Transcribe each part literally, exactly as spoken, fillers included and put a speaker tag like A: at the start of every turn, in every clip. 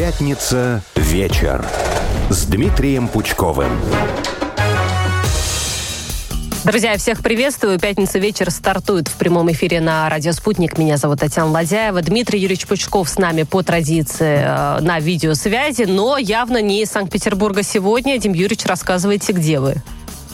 A: Пятница вечер с Дмитрием Пучковым.
B: Друзья, всех приветствую. Пятница вечер стартует в прямом эфире на радио «Спутник». Меня зовут Татьяна Ладяева. Дмитрий Юрьевич Пучков с нами по традиции э, на видеосвязи, но явно не из Санкт-Петербурга сегодня. Дим Юрьевич, рассказывайте, где вы?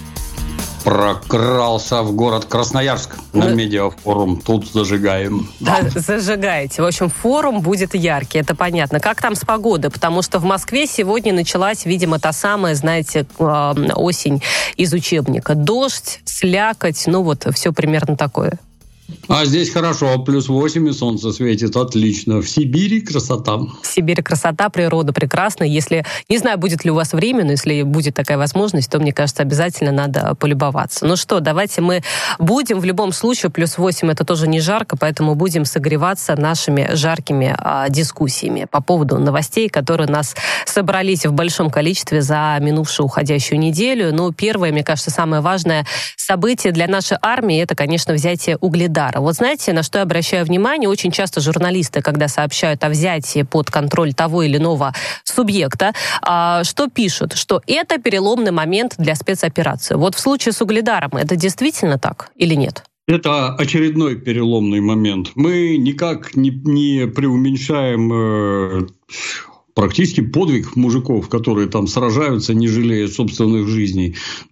C: Прокрался в город Красноярск на медиафорум. Тут зажигаем.
B: Да, зажигаете. В общем, форум будет яркий, это понятно. Как там с погодой? Потому что в Москве сегодня началась, видимо, та самая, знаете, осень из учебника. Дождь, слякоть, ну вот, все примерно такое.
C: А здесь хорошо, плюс восемь, и солнце светит, отлично. В Сибири красота.
B: В Сибири красота, природа прекрасна. Если, не знаю, будет ли у вас время, но если будет такая возможность, то, мне кажется, обязательно надо полюбоваться. Ну что, давайте мы будем, в любом случае, плюс восемь это тоже не жарко, поэтому будем согреваться нашими жаркими а, дискуссиями по поводу новостей, которые нас собрались в большом количестве за минувшую уходящую неделю. Ну, первое, мне кажется, самое важное событие для нашей армии, это, конечно, взятие Угледара. Вот знаете, на что я обращаю внимание? Очень часто журналисты, когда сообщают о взятии под контроль того или иного субъекта, что пишут? Что это переломный момент для спецоперации. Вот в случае с Угледаром это действительно так или нет?
C: Это очередной переломный момент. Мы никак не, не преуменьшаем э, практически подвиг мужиков, которые там сражаются, не жалея собственных жизней.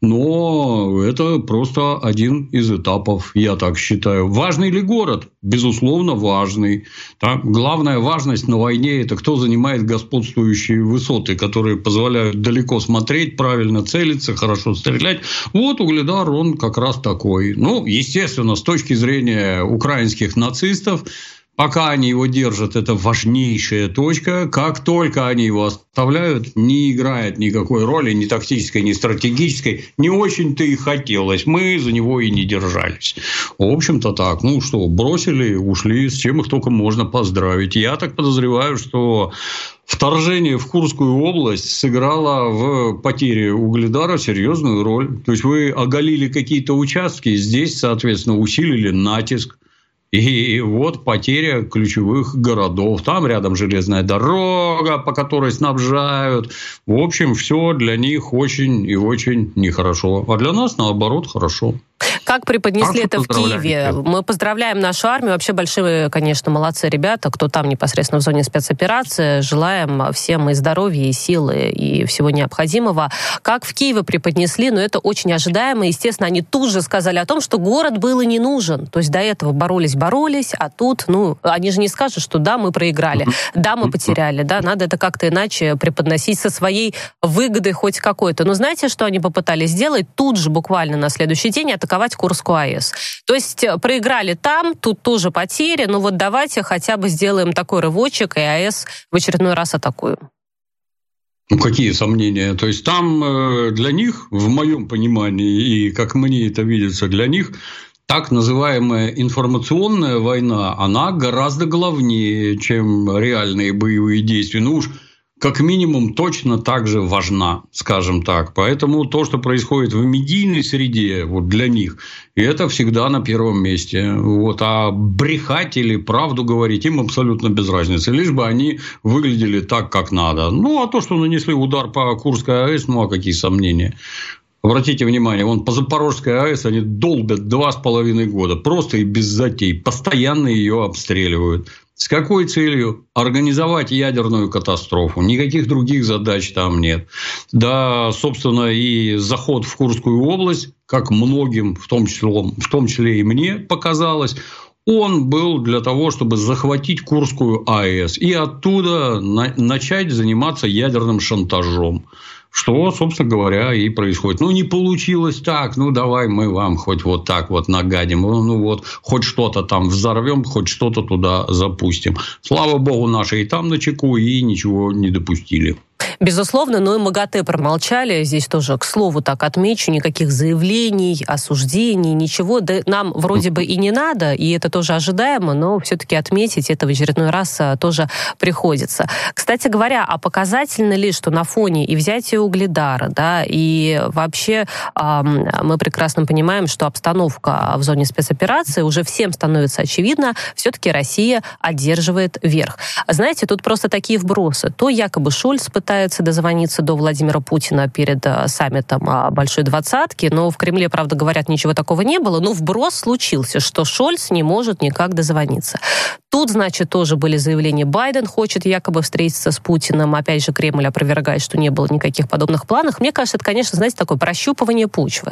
C: Но это просто один из этапов, я так считаю. Важный ли город? Безусловно, важный. Там главная важность на войне – это кто занимает господствующие высоты, которые позволяют далеко смотреть, правильно целиться, хорошо стрелять. Вот Угледар, он как раз такой. Ну, естественно, с точки зрения украинских нацистов, пока они его держат, это важнейшая точка. Как только они его оставляют, не играет никакой роли, ни тактической, ни стратегической. Не очень-то и хотелось. Мы за него и не держались. В общем-то так. Ну что, бросили, ушли. С чем их только можно поздравить. Я так подозреваю, что вторжение в Курскую область сыграло в потере Угледара серьезную роль. То есть вы оголили какие-то участки, здесь, соответственно, усилили натиск. И вот потеря ключевых городов. Там рядом железная дорога, по которой снабжают. В общем, все для них очень и очень нехорошо. А для нас, наоборот, хорошо.
B: Как преподнесли это в Киеве? Мы поздравляем нашу армию. Вообще большие, конечно, молодцы ребята, кто там непосредственно в зоне спецоперации. Желаем всем и здоровья, и силы, и всего необходимого. Как в Киеве преподнесли, но это очень ожидаемо. Естественно, они тут же сказали о том, что город был и не нужен. То есть до этого боролись-боролись, а тут, ну, они же не скажут, что да, мы проиграли, да, мы потеряли, да, надо это как-то иначе преподносить со своей выгодой хоть какой-то. Но знаете, что они попытались сделать? Тут же, буквально на следующий день, атаковать Курскую АЭС. То есть проиграли там, тут тоже потери, ну вот давайте хотя бы сделаем такой рывочек, и АЭС в очередной раз атакуем.
C: Ну, какие сомнения? То есть там э, для них, в моем понимании, и как мне это видится, для них так называемая информационная война, она гораздо главнее, чем реальные боевые действия. Ну уж как минимум точно так же важна, скажем так. Поэтому то, что происходит в медийной среде, вот для них, это всегда на первом месте. Вот. А брехать или правду говорить им абсолютно без разницы. Лишь бы они выглядели так, как надо. Ну, а то, что нанесли удар по Курской АЭС, ну, а какие сомнения? Обратите внимание, вон по Запорожской АЭС они долбят два с половиной года. Просто и без затей. Постоянно ее обстреливают. С какой целью? Организовать ядерную катастрофу. Никаких других задач там нет. Да, собственно, и заход в Курскую область, как многим, в том числе, в том числе и мне показалось, он был для того, чтобы захватить Курскую АЭС и оттуда на- начать заниматься ядерным шантажом. Что, собственно говоря, и происходит. Ну, не получилось так, ну, давай мы вам хоть вот так вот нагадим. Ну, вот, хоть что-то там взорвем, хоть что-то туда запустим. Слава богу, наши и там начеку, и ничего не допустили.
B: Безусловно, но и МАГАТЭ промолчали. Здесь тоже, к слову, так отмечу, никаких заявлений, осуждений, ничего. Да нам вроде бы и не надо, и это тоже ожидаемо, но все-таки отметить это в очередной раз тоже приходится. Кстати говоря, а показательно ли, что на фоне и взятия Угледара, да, и вообще э, мы прекрасно понимаем, что обстановка в зоне спецоперации уже всем становится очевидно, все-таки Россия одерживает верх. Знаете, тут просто такие вбросы. То якобы Шольц пытается дозвониться до Владимира Путина перед саммитом Большой Двадцатки, но в Кремле, правда, говорят, ничего такого не было, но вброс случился, что Шольц не может никак дозвониться. Тут, значит, тоже были заявления, Байден хочет якобы встретиться с Путиным, опять же, Кремль опровергает, что не было никаких подобных планов. Мне кажется, это, конечно, знаете, такое прощупывание почвы.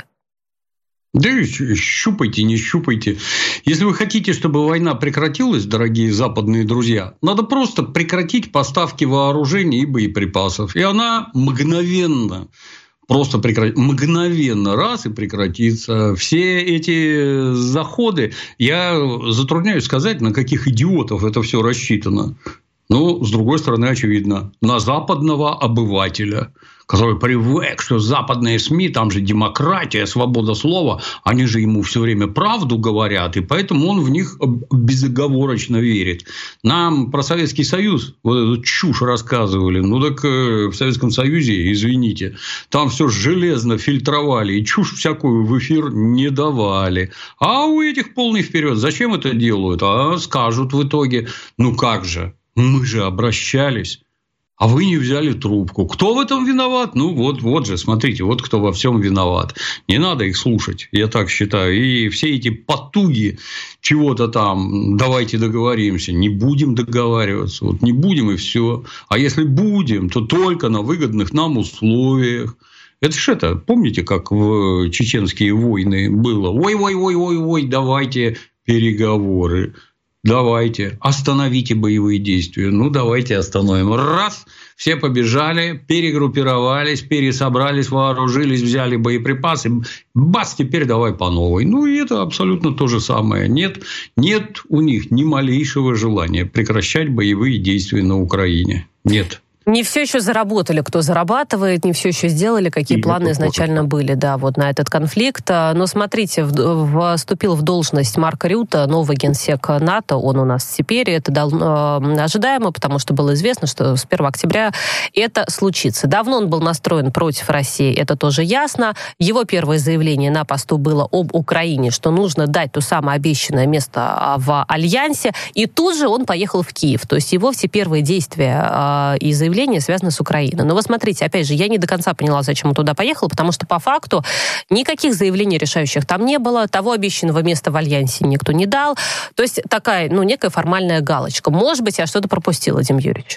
C: Да щупайте, не щупайте. Если вы хотите, чтобы война прекратилась, дорогие западные друзья, надо просто прекратить поставки вооружений и боеприпасов. И она мгновенно, просто прекратится, мгновенно раз и прекратится. Все эти заходы, я затрудняюсь сказать, на каких идиотов это все рассчитано. Ну, с другой стороны, очевидно, на западного обывателя, который привык, что западные СМИ, там же демократия, свобода слова, они же ему все время правду говорят, и поэтому он в них безоговорочно верит. Нам про Советский Союз вот эту чушь рассказывали. Ну, так в Советском Союзе, извините, там все железно фильтровали, и чушь всякую в эфир не давали. А у этих полный вперед. Зачем это делают? А скажут в итоге, ну как же, мы же обращались. А вы не взяли трубку. Кто в этом виноват? Ну, вот, вот же, смотрите, вот кто во всем виноват. Не надо их слушать, я так считаю. И все эти потуги чего-то там, давайте договоримся. Не будем договариваться. Вот не будем, и все. А если будем, то только на выгодных нам условиях. Это ж это, помните, как в чеченские войны было? Ой-ой-ой-ой-ой, давайте переговоры. Давайте, остановите боевые действия. Ну, давайте остановим. Раз, все побежали, перегруппировались, пересобрались, вооружились, взяли боеприпасы. Бац, теперь давай по новой. Ну, и это абсолютно то же самое. Нет, нет у них ни малейшего желания прекращать боевые действия на Украине. Нет.
B: Не все еще заработали, кто зарабатывает, не все еще сделали, какие и планы изначально тоже были, да, вот на этот конфликт. Но смотрите, вступил в должность Марк Рютте, новый генсек НАТО, он у нас теперь, это ожидаемо, потому что было известно, что с первого октября это случится. Давно он был настроен против России, это тоже ясно. Его первое заявление на посту было об Украине, что нужно дать то самое обещанное место в Альянсе, и тут же он поехал в Киев. То есть его все первые действия и заявления связаны с Украиной. Но вы смотрите, опять же, я не до конца поняла, зачем он туда поехал, потому что по факту никаких заявлений решающих там не было, того обещанного места в Альянсе никто не дал. То есть такая, ну, некая формальная галочка. Может быть, я что-то пропустила, Дим Юрьевич?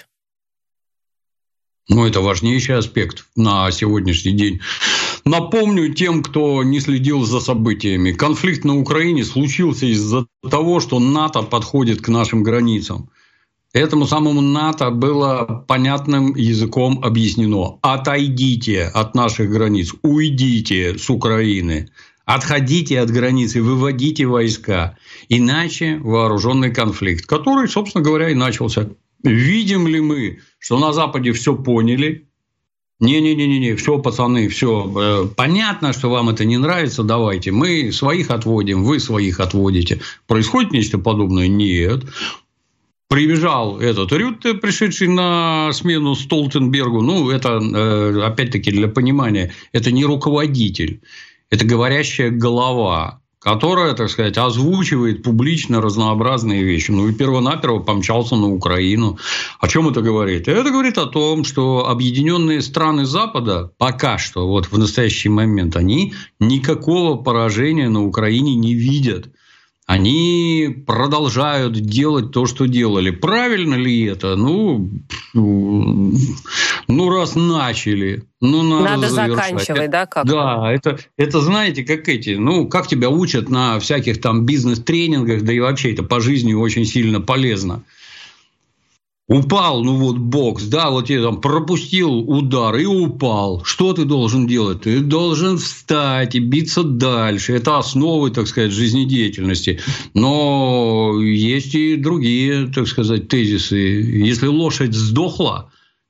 C: Ну, это важнейший аспект на сегодняшний день. Напомню тем, кто не следил за событиями. Конфликт на Украине случился из-за того, что НАТО подходит к нашим границам. Этому самому НАТО было понятным языком объяснено: отойдите от наших границ, уйдите с Украины, отходите от границы, выводите войска, иначе вооруженный конфликт, который, собственно говоря, и начался. Видим ли мы, что на Западе все поняли? Не-не-не-не, все, пацаны, все. Понятно, что вам это не нравится, давайте. Мы своих отводим, вы своих отводите. Происходит нечто подобное? Нет. Прибежал этот Рютте, пришедший на смену Столтенбергу. Ну, это, опять-таки, для понимания, это не руководитель, это говорящая голова, которая, так сказать, озвучивает публично разнообразные вещи. Ну, и перво-наперво помчался на Украину. О чем это говорит? Это говорит о том, что объединенные страны Запада пока что, вот в настоящий момент, они никакого поражения на Украине не видят. Они продолжают делать то, что делали. Правильно ли это? Ну, ну раз начали, ну надо,
B: надо
C: завершать.
B: заканчивать, да? Как?
C: Да, это, это, знаете, как эти, ну, как тебя учат на всяких там бизнес-тренингах, да и вообще это по жизни очень сильно полезно. Упал, ну вот бокс, да, вот я там пропустил удар и упал. Что ты должен делать? Ты должен встать и биться дальше. Это основы, так сказать, жизнедеятельности. Но есть и другие, так сказать, тезисы. Если лошадь сдохла,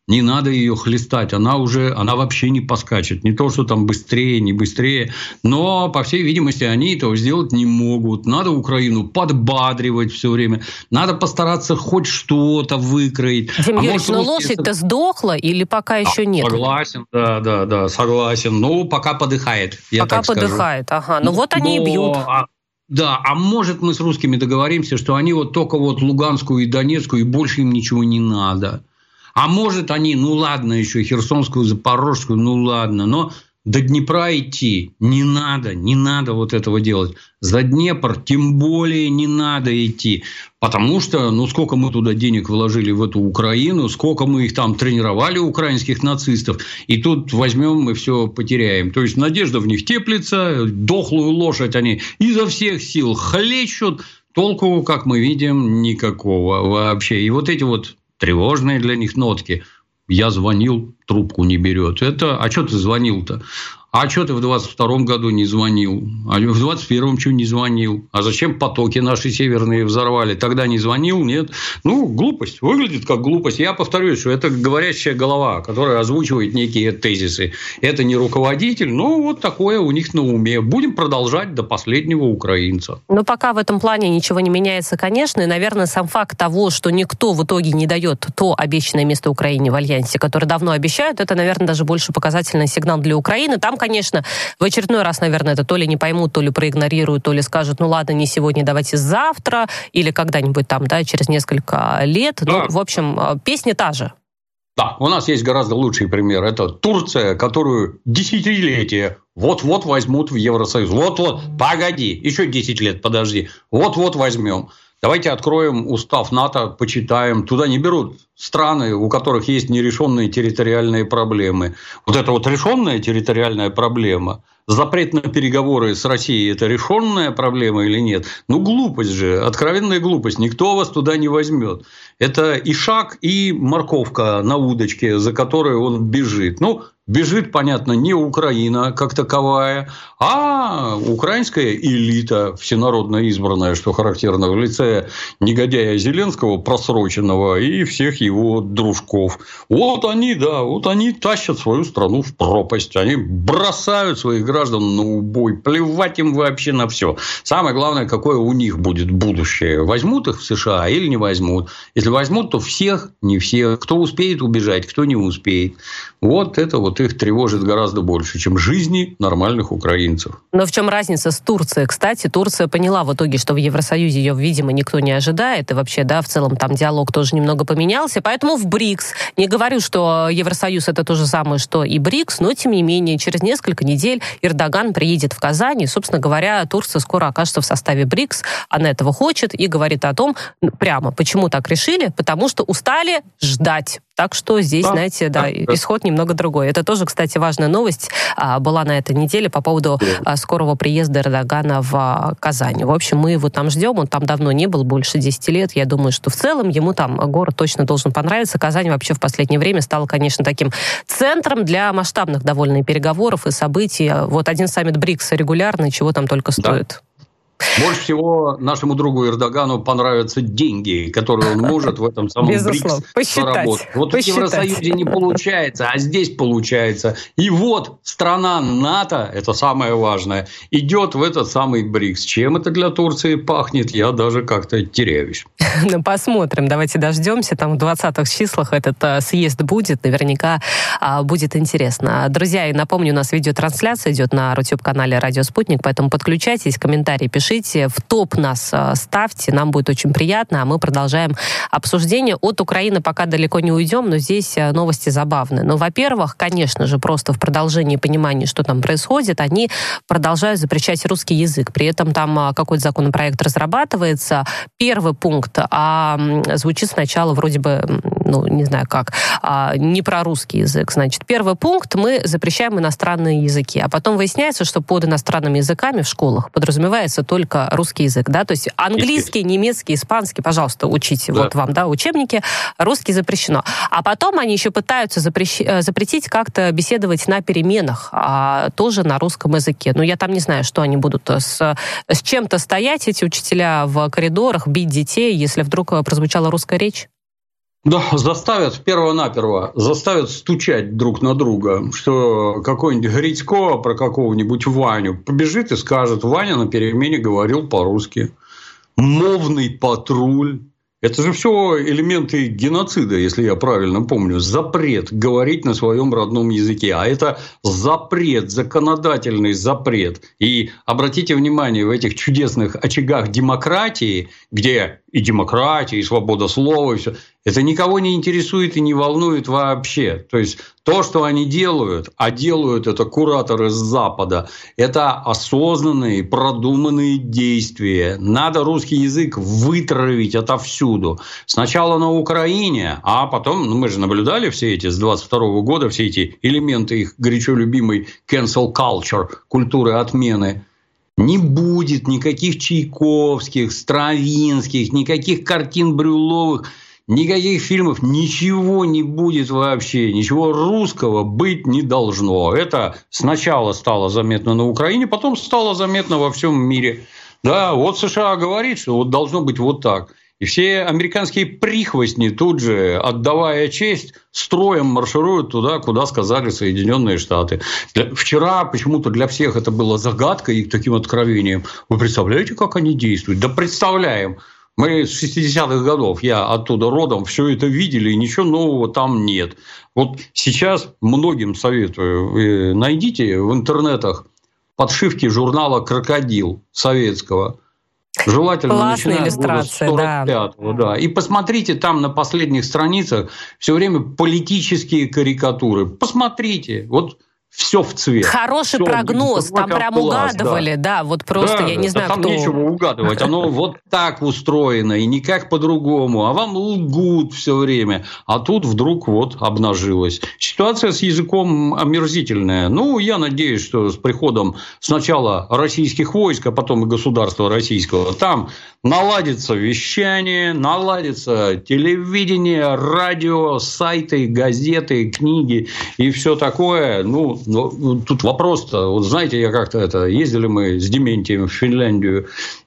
C: Не надо ее хлестать, она уже, она вообще не поскачет. Не то, что там быстрее, не быстрее. Но, по всей видимости, они этого сделать не могут. Надо Украину подбадривать все время. Надо постараться хоть что-то выкроить.
B: Дим
C: а
B: Юрьевич, но лошадь-то сдохла или пока еще нет?
C: Согласен, да, да, да, согласен. Ну, пока подыхает, я
B: пока
C: так скажу. Пока
B: подыхает, ага. Ну, вот они
C: но...
B: и бьют.
C: Да, а может мы с русскими договоримся, что они вот только вот Луганскую и Донецкую, и больше им ничего не надо. А может они, ну ладно, еще Херсонскую, Запорожскую, ну ладно, но до Днепра идти не надо, не надо вот этого делать. За Днепр тем более не надо идти, потому что, ну, сколько мы туда денег вложили в эту Украину, сколько мы их там тренировали, украинских нацистов, и тут возьмем и все потеряем. То есть надежда в них теплится, дохлую лошадь они изо всех сил хлещут, толку, как мы видим, никакого вообще. И вот эти вот тревожные для них нотки. Я звонил, трубку не берет. Это, а что ты звонил-то? А что ты в двадцать втором году не звонил? А в двадцать первом что не звонил? А зачем потоки наши северные взорвали? Тогда не звонил? Нет. Ну, глупость. Выглядит как глупость. Я повторюсь, что это говорящая голова, которая озвучивает некие тезисы. Это не руководитель, но вот такое у них на уме. Будем продолжать до последнего украинца.
B: Но пока в этом плане ничего не меняется, конечно. И, наверное, сам факт того, что никто в итоге не дает то обещанное место Украине в Альянсе, которое давно обещают, это, наверное, даже больше показательный сигнал для Украины. Там, конечно, в очередной раз, наверное, это то ли не поймут, то ли проигнорируют, то ли скажут, ну ладно, не сегодня, давайте завтра, или когда-нибудь там, да, через несколько лет. Да. Ну, в общем, песня та же.
C: Да, у нас есть гораздо лучший пример. Это Турция, которую десятилетия вот-вот возьмут в Евросоюз. Вот-вот, погоди, еще десять лет подожди. Вот-вот возьмем. Давайте откроем устав НАТО, почитаем. Туда не берут страны, у которых есть нерешенные территориальные проблемы. Вот это вот решенная территориальная проблема, запрет на переговоры с Россией – это решенная проблема или нет? Ну, глупость же, откровенная глупость. Никто вас туда не возьмет. Это и шаг, и морковка на удочке, за которой он бежит. Ну, бежит, понятно, не Украина как таковая, а украинская элита, всенародно избранная, что характерно, в лице негодяя Зеленского, просроченного, и всех его дружков. Вот они, да, вот они тащат свою страну в пропасть. Они бросают своих граждан на убой. Плевать им вообще на все. Самое главное, какое у них будет будущее. Возьмут их в США или не возьмут. Если возьмут, то всех, не всех. Кто успеет убежать, кто не успеет. Вот это вот их тревожит гораздо больше, чем жизни нормальных украинцев.
B: Но в чем разница с Турцией? Кстати, Турция поняла в итоге, что в Евросоюзе ее, видимо, никто не ожидает. И вообще, да, в целом там диалог тоже немного поменялся. Поэтому в БРИКС. Не говорю, что Евросоюз это то же самое, что и БРИКС, но тем не менее, через несколько недель Эрдоган приедет в Казань. И, собственно говоря, Турция скоро окажется в составе БРИКС. Она этого хочет и говорит о том, прямо, почему так решили, потому что устали ждать. Так что здесь, да, знаете, да, да, исход немного другой. Это тоже, кстати, важная новость а, была на этой неделе по поводу а, скорого приезда Эрдогана в а, Казань. В общем, мы его там ждем, он там давно не был, больше десяти лет. Я думаю, что в целом ему там город точно должен понравиться. Казань вообще в последнее время стала, конечно, таким центром для масштабных довольно переговоров и событий. Вот один саммит БРИКС регулярный, чего там только стоит. Да.
C: Больше всего нашему другу Эрдогану понравятся деньги, которые он может в этом самом БРИКС заработать. Вот посчитать. В Евросоюзе не получается, а здесь получается. И вот страна НАТО, это самое важное, идет в этот самый БРИКС. Чем это для Турции пахнет, я даже как-то теряюсь.
B: Ну, посмотрим, давайте дождемся. Там в двадцатых числах этот а, съезд будет. Наверняка а, будет интересно. Друзья, и напомню, у нас видеотрансляция идет на YouTube-канале «Радио Спутник», поэтому подключайтесь, комментарии пишите. Пишите, в топ нас ставьте, нам будет очень приятно, а мы продолжаем обсуждение. От Украины пока далеко не уйдем, но здесь новости забавные. Ну, во-первых, конечно же, просто в продолжении понимания, что там происходит, они продолжают запрещать русский язык. При этом там какой-то законопроект разрабатывается. Первый пункт а, звучит сначала вроде бы, ну, не знаю как, а, не про русский язык. Значит, первый пункт — мы запрещаем иностранные языки. А потом выясняется, что под иностранными языками в школах подразумевается только русский язык, да, то есть английский, немецкий, испанский, пожалуйста, учите, да. Вот вам, да, учебники, русский запрещено. А потом они еще пытаются запрещ... запретить как-то беседовать на переменах, а, тоже на русском языке. Но я там не знаю, что они будут с, с чем-то стоять, эти учителя в коридорах, бить детей, если вдруг прозвучала русская речь.
C: Да, заставят, перво-наперво, заставят стучать друг на друга, что какой-нибудь Грицько про какого-нибудь Ваню побежит и скажет: Ваня на перемене говорил по-русски. Мовный патруль. Это же все элементы геноцида, если я правильно помню. Запрет говорить на своем родном языке. А это запрет, законодательный запрет. И обратите внимание, в этих чудесных очагах демократии, где и демократия, и свобода слова, и все, это никого не интересует и не волнует вообще. То есть то, что они делают, а делают это кураторы с Запада, это осознанные, продуманные действия. Надо русский язык вытравить отовсюду. Сначала на Украине, а потом, ну, мы же наблюдали все эти с двадцать второго года, все эти элементы их горячо любимой cancel culture, культуры отмены. Не будет никаких Чайковских, Стравинских, никаких картин Брюловых, никаких фильмов, ничего не будет вообще, ничего русского быть не должно. Это сначала стало заметно на Украине, потом стало заметно во всем мире. Да, вот США говорит, что вот должно быть вот так. И все американские прихвостни тут же, отдавая честь, строем маршируют туда, куда сказали Соединенные Штаты. Вчера почему-то для всех это было загадкой и таким откровением. Вы представляете, как они действуют? Да представляем. Мы с шестидесятых годов, я оттуда родом, все это видели, и ничего нового там нет. Вот сейчас многим советую, вы найдите в интернетах подшивки журнала «Крокодил» советского. Желательно
B: классная
C: начиная с года сорок пятого, да. Да. И посмотрите там на последних страницах все время политические карикатуры. Посмотрите. Вот все в цвет.
B: Хороший всё, прогноз, там прям класс, угадывали, да. да, вот просто, да, я не да, знаю,
C: там
B: кто...
C: Там нечего угадывать, оно вот так устроено, и никак по-другому, а вам лгут все время, а тут вдруг вот обнажилось. Ситуация с языком омерзительная. Ну, я надеюсь, что с приходом сначала российских войск, а потом и государства российского, там наладится вещание, наладится телевидение, радио, сайты, газеты, книги и все такое. Ну, ну, тут вопрос-то, вот знаете, я как-то это, ездили мы с Дементием в Финляндию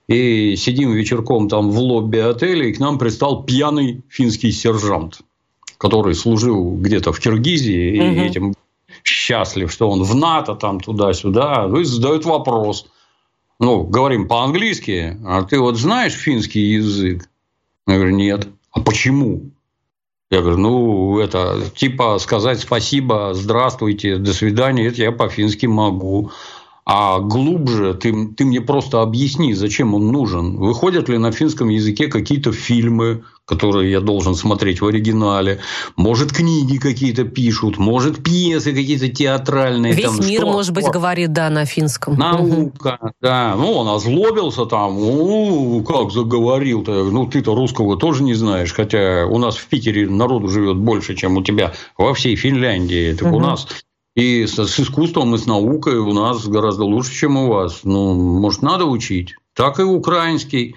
C: и сидим вечерком там в лобби отеля, и к нам пристал пьяный финский сержант, который служил где-то в Киргизии, угу. и этим счастлив, что он в НАТО, там туда-сюда, и задают вопрос. Ну, говорим по-английски, а ты вот знаешь финский язык? Я говорю, нет. А почему? Я говорю, ну, это типа сказать спасибо, здравствуйте, до свидания, это я по-фински могу. А глубже ты, ты мне просто объясни, зачем он нужен. Выходят ли на финском языке какие-то фильмы, которые я должен смотреть в оригинале? Может, книги какие-то пишут, может, пьесы какие-то театральные.
B: Весь
C: там,
B: мир,
C: что?
B: может быть, говорит, да, на финском.
C: Наука, угу. да. Ну, он озлобился там, ну, как заговорил-то. Ну, ты-то русского тоже не знаешь, хотя у нас в Питере народу живет больше, чем у тебя во всей Финляндии. Так угу. у нас... И с, с искусством, и с наукой у нас гораздо лучше, чем у вас. Ну, может, надо учить. Так и украинский.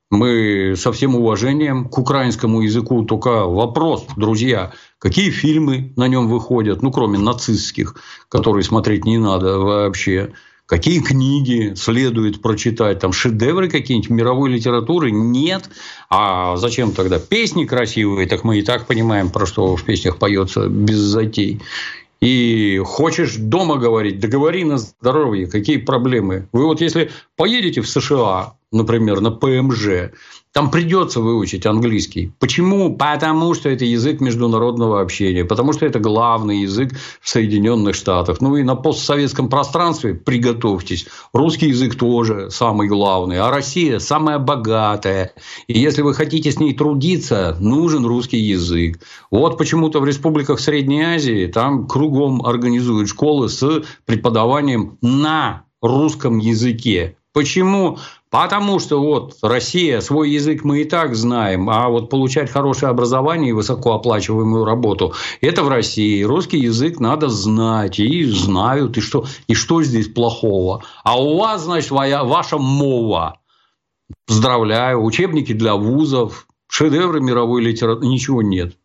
C: Мы со всем уважением к украинскому языку. Только вопрос, друзья, какие фильмы на нем выходят, ну, кроме нацистских, которые смотреть не надо вообще. Какие книги следует прочитать? Там шедевры какие-нибудь мировой литературы? Нет. А зачем тогда песни красивые? Так мы и так понимаем, про что в песнях поется без затей. И хочешь дома говорить, да говори на здоровье, какие проблемы. Вы вот если поедете в США, например, на ПМЖ, там придется выучить английский. Почему? Потому что это язык международного общения, потому что это главный язык в Соединенных Штатах. Ну и на постсоветском пространстве приготовьтесь. Русский язык тоже самый главный, а Россия самая богатая. И если вы хотите с ней трудиться, нужен русский язык. Вот почему-то в республиках Средней Азии там кругом организуют школы с преподаванием на русском языке. Почему? Потому что вот Россия, свой язык мы и так знаем, а вот получать хорошее образование и высокооплачиваемую работу – это в России. Русский язык надо знать, и знают, и что, и что здесь плохого. А у вас, значит, ваша мова. Поздравляю, учебники для вузов, шедевры мировой литературы, ничего нет.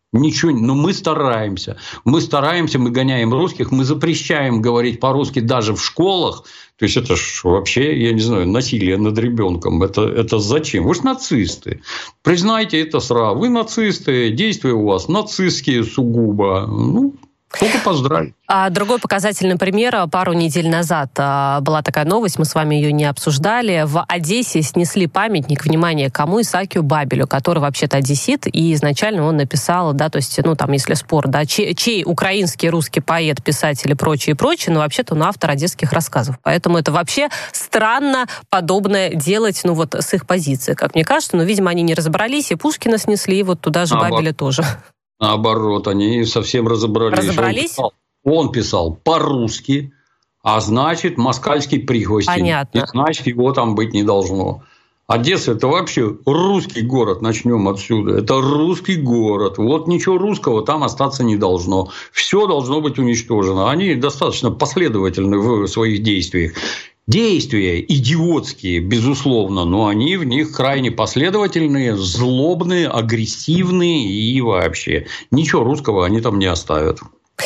C: Ничего, но мы стараемся. Мы стараемся, мы гоняем русских, мы запрещаем говорить по-русски даже в школах. То есть, это ж вообще, я не знаю, насилие над ребенком. Это, это зачем? Вы же нацисты. Признайте это сразу. Вы нацисты, действия у вас нацистские сугубо. Ну, только поздравить.
B: А другой показательный пример. Пару недель назад была такая новость, мы с вами ее не обсуждали. В Одессе снесли памятник, внимание, кому? Исаакию Бабелю, который вообще-то одессит, и изначально он написал, да, то есть, ну, там, если спор, да, чей, чей украинский, русский поэт, писатель и прочее, и прочее, но вообще-то он автор одесских рассказов. Поэтому это вообще странно подобное делать, ну, вот с их позиции, как мне кажется. Но, видимо, они не разобрались, и Пушкина снесли, и вот туда же а, Бабеля вот. тоже.
C: Наоборот, они совсем разобрались.
B: Разобрались?
C: Он писал, он писал по-русски, а значит, москальский прихвостень.
B: Понятно.
C: И значит, его там быть не должно. Одесса – это вообще русский город, начнем отсюда. Это русский город. Вот ничего русского там остаться не должно. Все должно быть уничтожено. Они достаточно последовательны в своих действиях. Действия идиотские, безусловно, но они в них крайне последовательные, злобные, агрессивные и вообще ничего русского они там не оставят.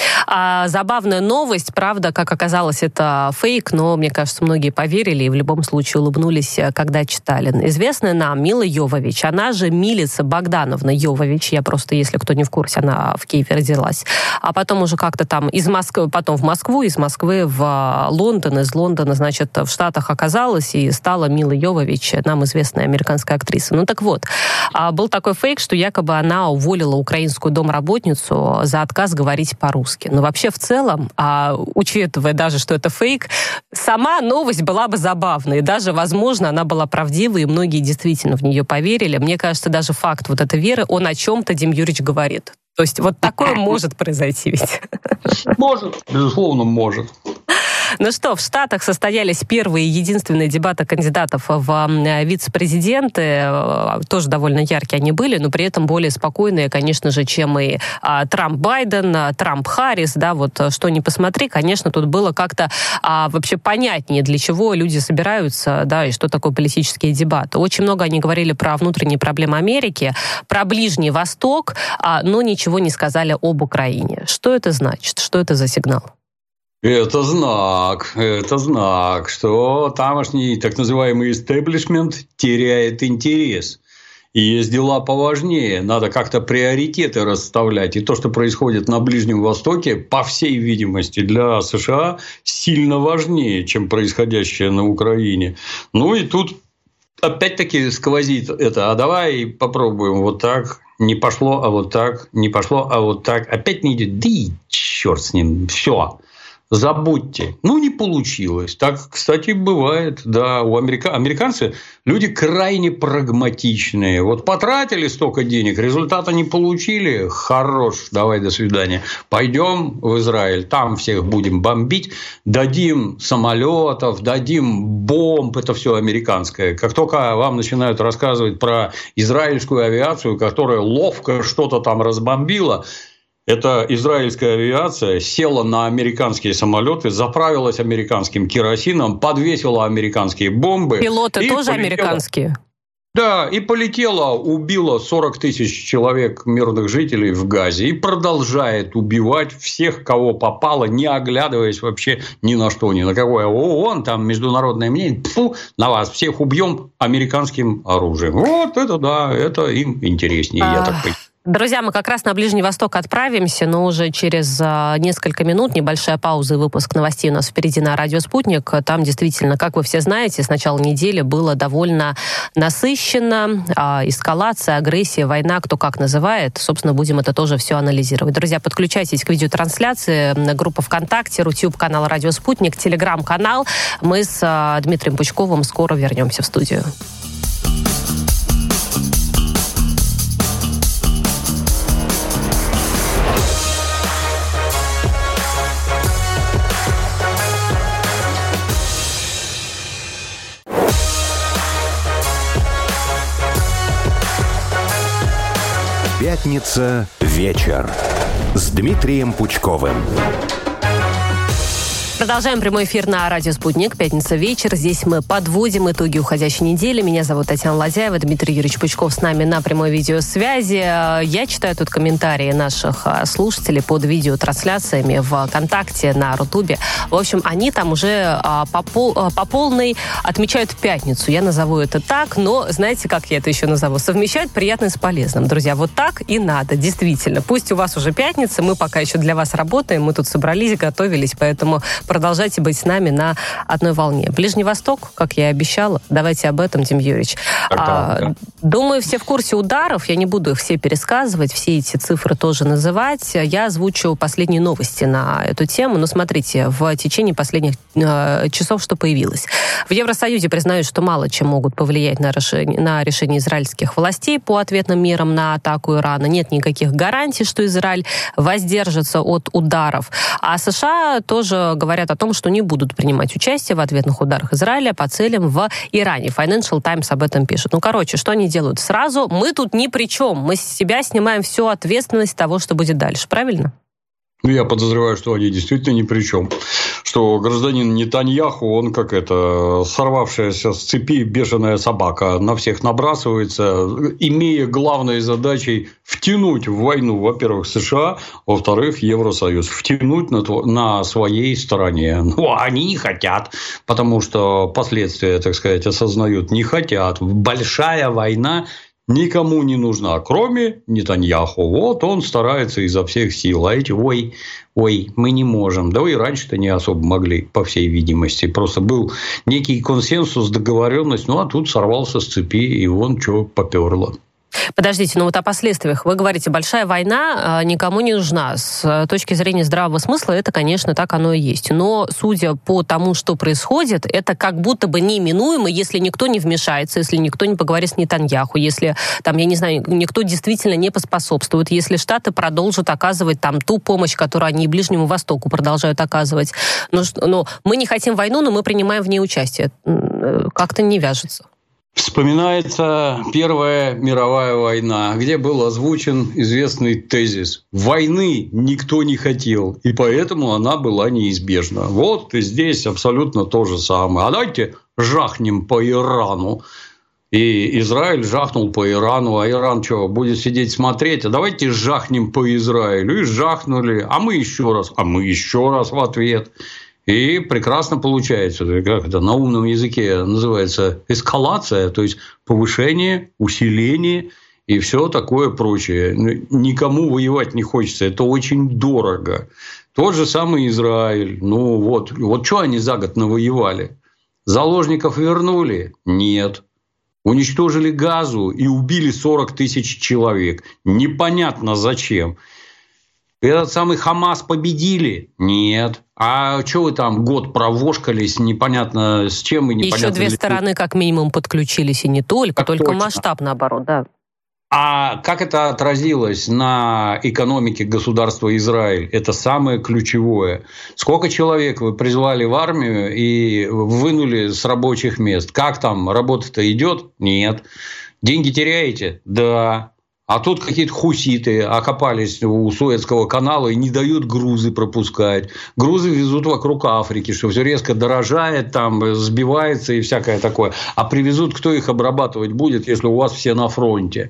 B: А, забавная новость, правда, как оказалось, это фейк, но, мне кажется, многие поверили и в любом случае улыбнулись, когда читали. Известная нам Мила Йовович, она же Милица Богдановна Йовович, я просто, если кто не в курсе, она в Киеве родилась, а потом уже как-то там из Москвы, потом в Москву, из Москвы в Лондон, из Лондона, значит, в Штатах оказалась и стала Мила Йовович, нам известная американская актриса. Ну так вот, был такой фейк, что якобы она уволила украинскую домработницу за отказ говорить по-русски. Но вообще в целом, а, учитывая даже, что это фейк, сама новость была бы забавной. И даже, возможно, она была правдивой, и многие действительно в нее поверили. Мне кажется, даже факт вот этой веры, он о чем-то, Дим Юрьевич, говорит. То есть вот такое может произойти ведь?
C: Может, безусловно, может.
B: Ну что, в Штатах состоялись первые и единственные дебаты кандидатов в вице-президенты. Тоже довольно яркие они были, но при этом более спокойные, конечно же, чем и Трамп-Байден, Трамп-Харрис. Да, вот что ни посмотри, конечно, тут было как-то а, вообще понятнее, для чего люди собираются, да, и что такое политические дебаты. Очень много они говорили про внутренние проблемы Америки, про Ближний Восток, а, но ничего не сказали об Украине. Что это значит? Что это за сигнал?
C: Это знак, это знак, что тамошний так называемый истеблишмент теряет интерес. И есть дела поважнее, надо как-то приоритеты расставлять. И то, что происходит на Ближнем Востоке, по всей видимости, для США сильно важнее, чем происходящее на Украине. Ну и тут опять-таки сквозит это, а давай попробуем вот так. Не пошло, а вот так, не пошло, а вот так. Опять не идет, да и черт с ним, все. Забудьте. Ну, не получилось. Так, кстати, бывает. Да, у америка... американцы люди крайне прагматичные. Вот потратили столько денег, результата не получили. Хорош, давай, до свидания. Пойдем в Израиль, там всех будем бомбить, дадим самолетов, дадим бомб. Это все американское. Как только вам начинают рассказывать про израильскую авиацию, которая ловко что-то там разбомбила, эта израильская авиация села на американские самолеты, заправилась американским керосином, подвесила американские бомбы.
B: Пилоты тоже полетела... американские?
C: Да, и полетела, убила сорок тысяч человек, мирных жителей в Газе, и продолжает убивать всех, кого попало, не оглядываясь вообще ни на что, ни на какое ООН, там международное мнение, фу, на вас всех убьем американским оружием. Вот это да, это им интереснее, я так понимаю.
B: Друзья, мы как раз на Ближний Восток отправимся, но уже через а, несколько минут, небольшая пауза и выпуск новостей у нас впереди на Радио Спутник. Там действительно, как вы все знаете, с начала недели было довольно насыщенно. А, эскалация, агрессия, война, кто как называет. Собственно, будем это тоже все анализировать. Друзья, подключайтесь к видеотрансляции. Группа ВКонтакте, Рутюб-канал Радио Спутник, Телеграм-канал. Мы с а, Дмитрием Пучковым скоро вернемся в студию.
A: Пятница вечер с Дмитрием Пучковым.
B: Продолжаем прямой эфир на радио «Спутник». Пятница вечер. Здесь мы подводим итоги уходящей недели. Меня зовут Татьяна Ладяева, Дмитрий Юрьевич Пучков с нами на прямой видеосвязи. Я читаю тут комментарии наших слушателей под видеотрансляциями в ВКонтакте, на Рутубе. В общем, они там уже по, пол, по полной отмечают пятницу. Я назову это так, но знаете, как я это еще назову? Совмещают приятное с полезным. Друзья, вот так и надо, действительно. Пусть у вас уже пятница, мы пока еще для вас работаем, мы тут собрались, готовились, поэтому продолжайте быть с нами на одной волне. Ближний Восток, как я и обещала, давайте об этом, Дим Юрьевич. А, да. Думаю, все в курсе ударов, я не буду их все пересказывать, все эти цифры тоже называть. Я озвучу последние новости на эту тему, но смотрите, в течение последних э, часов что появилось. В Евросоюзе признают, что мало чем могут повлиять на решение, на решение израильских властей по ответным мерам на атаку Ирана. Нет никаких гарантий, что Израиль воздержится от ударов. А США тоже говорят о том, что не будут принимать участие в ответных ударах Израиля по целям в Иране. Financial Times об этом пишет. Ну, короче, что они делают? Сразу мы тут ни при чем. Мы с себя снимаем всю ответственность того, что будет дальше. Правильно?
C: Я подозреваю, что они действительно ни при чем. Что гражданин Нетаньяху, он как это, сорвавшаяся с цепи бешеная собака, на всех набрасывается, имея главной задачей втянуть в войну, во-первых, США, во-вторых, Евросоюз. Втянуть на, на своей стороне. Ну, они не хотят, потому что последствия, так сказать, осознают, не хотят. Большая война никому не нужна, кроме Нетаньяху. Вот он старается изо всех сил. А эти, ой, ой, мы не можем. Да и раньше-то не особо могли, по всей видимости. Просто был некий консенсус, договоренность. Ну, а тут сорвался с цепи, и вон что поперло.
B: Подождите, ну вот о последствиях. Вы говорите, большая война никому не нужна. С точки зрения здравого смысла это, конечно, так оно и есть. Но, судя по тому, что происходит, это как будто бы неминуемо, если никто не вмешается, если никто не поговорит с Нетаньяху, если, там, я не знаю, никто действительно не поспособствует, если Штаты продолжат оказывать там ту помощь, которую они и Ближнему Востоку продолжают оказывать. Но, но мы не хотим войну, но мы принимаем в ней участие. Как-то не вяжется.
C: Вспоминается Первая мировая война, где был озвучен известный тезис: войны никто не хотел, и поэтому она была неизбежна. Вот и здесь абсолютно то же самое. А давайте жахнем по Ирану. И Израиль жахнул по Ирану, а Иран что, будет сидеть смотреть? А давайте жахнем по Израилю. И жахнули, а мы еще раз, а мы еще раз в ответ. И прекрасно получается, как это на умном языке называется, эскалация, то есть повышение, усиление и все такое прочее. Никому воевать не хочется, это очень дорого. Тот же самый Израиль, ну вот, вот что они за год навоевали? Заложников вернули? Нет. Уничтожили Газу и убили сорок тысяч человек. Непонятно зачем. Этот самый Хамас победили? Нет. А что вы там год провошкались, непонятно с чем и непонятно...
B: Еще две стороны как минимум подключились, и не только, так только точно. Масштаб наоборот, да.
C: А как это отразилось на экономике государства Израиль? Это самое ключевое. Сколько человек вы призвали в армию и вынули с рабочих мест? Как там, работа-то идет? Нет. Деньги теряете? Да. А тут какие-то хуситы окопались у Суэцкого канала и не дают грузы пропускать. Грузы везут вокруг Африки, что все резко дорожает, там сбивается и всякое такое. А привезут, кто их обрабатывать будет, если у вас все на фронте?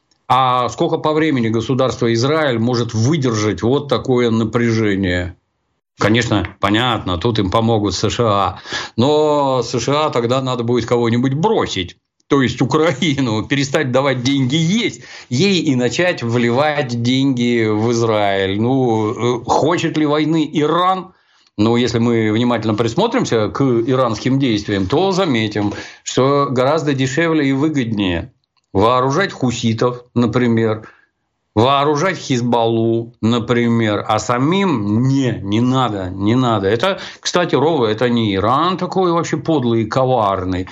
C: А сколько по времени государство Израиль может выдержать вот такое напряжение? Конечно, понятно, тут им помогут США. Но США тогда надо будет кого-нибудь бросить. То есть Украину, перестать давать деньги есть, ей и начать вливать деньги в Израиль. Ну, хочет ли войны Иран? Ну, если мы внимательно присмотримся к иранским действиям, то заметим, что гораздо дешевле и выгоднее вооружать хуситов, например, вооружать Хизбаллу, например, а самим не, не надо, не надо. Это, кстати, Рова, это не Иран такой вообще подлый и коварный.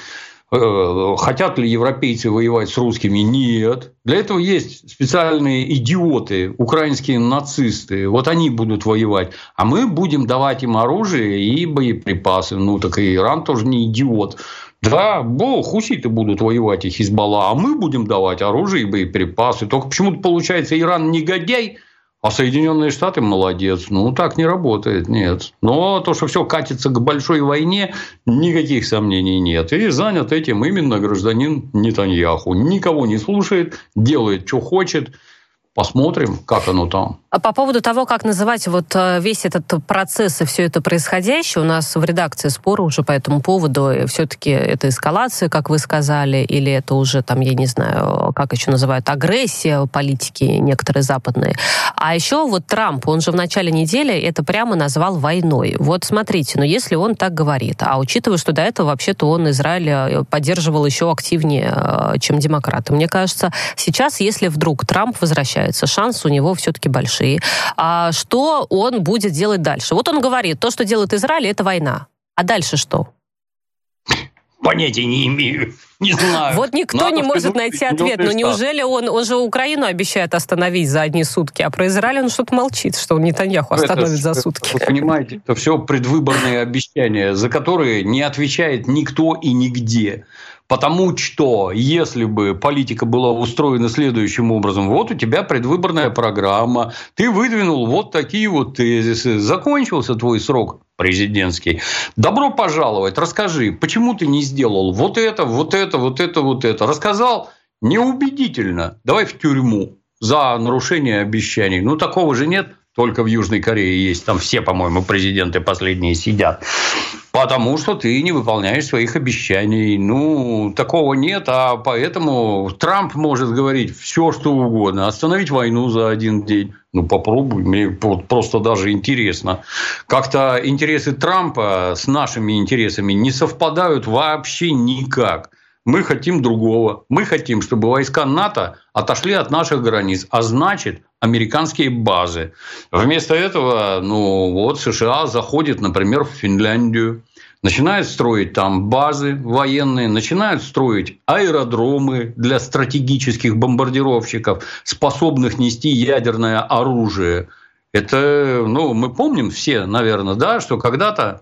C: Хотят ли европейцы воевать с русскими? Нет. Для этого есть специальные идиоты, украинские нацисты. Вот они будут воевать. А мы будем давать им оружие и боеприпасы. Ну, так и Иран тоже не идиот. Да, бо, хуситы будут воевать и Хизбалла, а мы будем давать оружие и боеприпасы. Только почему-то получается Иран негодяй, А Соединенные Штаты молодец. Ну, так не работает, нет. Но то, что все катится к большой войне, никаких сомнений нет. И занят этим именно гражданин Нетаньяху. Никого не слушает, делает, что хочет. Посмотрим, как оно там.
B: А по поводу того, как называть вот весь этот процесс и все это происходящее, у нас в редакции споры уже по этому поводу. Все-таки это эскалация, как вы сказали, или это уже там, я не знаю, как еще называют, агрессия политики некоторые западные. А еще вот Трамп, он же в начале недели это прямо назвал войной. Вот смотрите, но если он так говорит, а учитывая, что до этого вообще-то он Израиль поддерживал еще активнее, чем демократы, мне кажется, сейчас, если вдруг Трамп возвращается, шансы у него все-таки большие. А что он будет делать дальше? Вот он говорит, то, что делает Израиль, это война. А дальше что?
C: Понятия не имею. Не знаю.
B: Вот никто Надо не может найти ответ. Но неужели он, он же Украину обещает остановить за одни сутки, а про Израиль он что-то молчит, что он Нетаньяху остановит
C: это,
B: за сутки.
C: Вы понимаете, это все предвыборные обещания, за которые не отвечает никто и нигде. Потому что, если бы политика была устроена следующим образом, вот у тебя предвыборная программа, ты выдвинул вот такие вот тезисы, закончился твой срок президентский. Добро пожаловать, расскажи, почему ты не сделал вот это, вот это, вот это, вот это. Рассказал неубедительно, давай в тюрьму за нарушение обещаний. Ну, такого же нет. Только в Южной Корее есть. Там все, по-моему, президенты последние сидят. Потому что ты не выполняешь своих обещаний. Ну, такого нет. А поэтому Трамп может говорить все, что угодно. Остановить войну за один день. Ну, попробуй. Мне вот просто даже интересно. Как-то интересы Трампа с нашими интересами не совпадают вообще никак. Мы хотим другого. Мы хотим, чтобы войска НАТО отошли от наших границ, а значит, американские базы. Вместо этого, ну, вот США заходит, например, в Финляндию, начинают строить там базы военные, начинают строить аэродромы для стратегических бомбардировщиков, способных нести ядерное оружие. Это, ну, мы помним все, наверное, да, что когда-то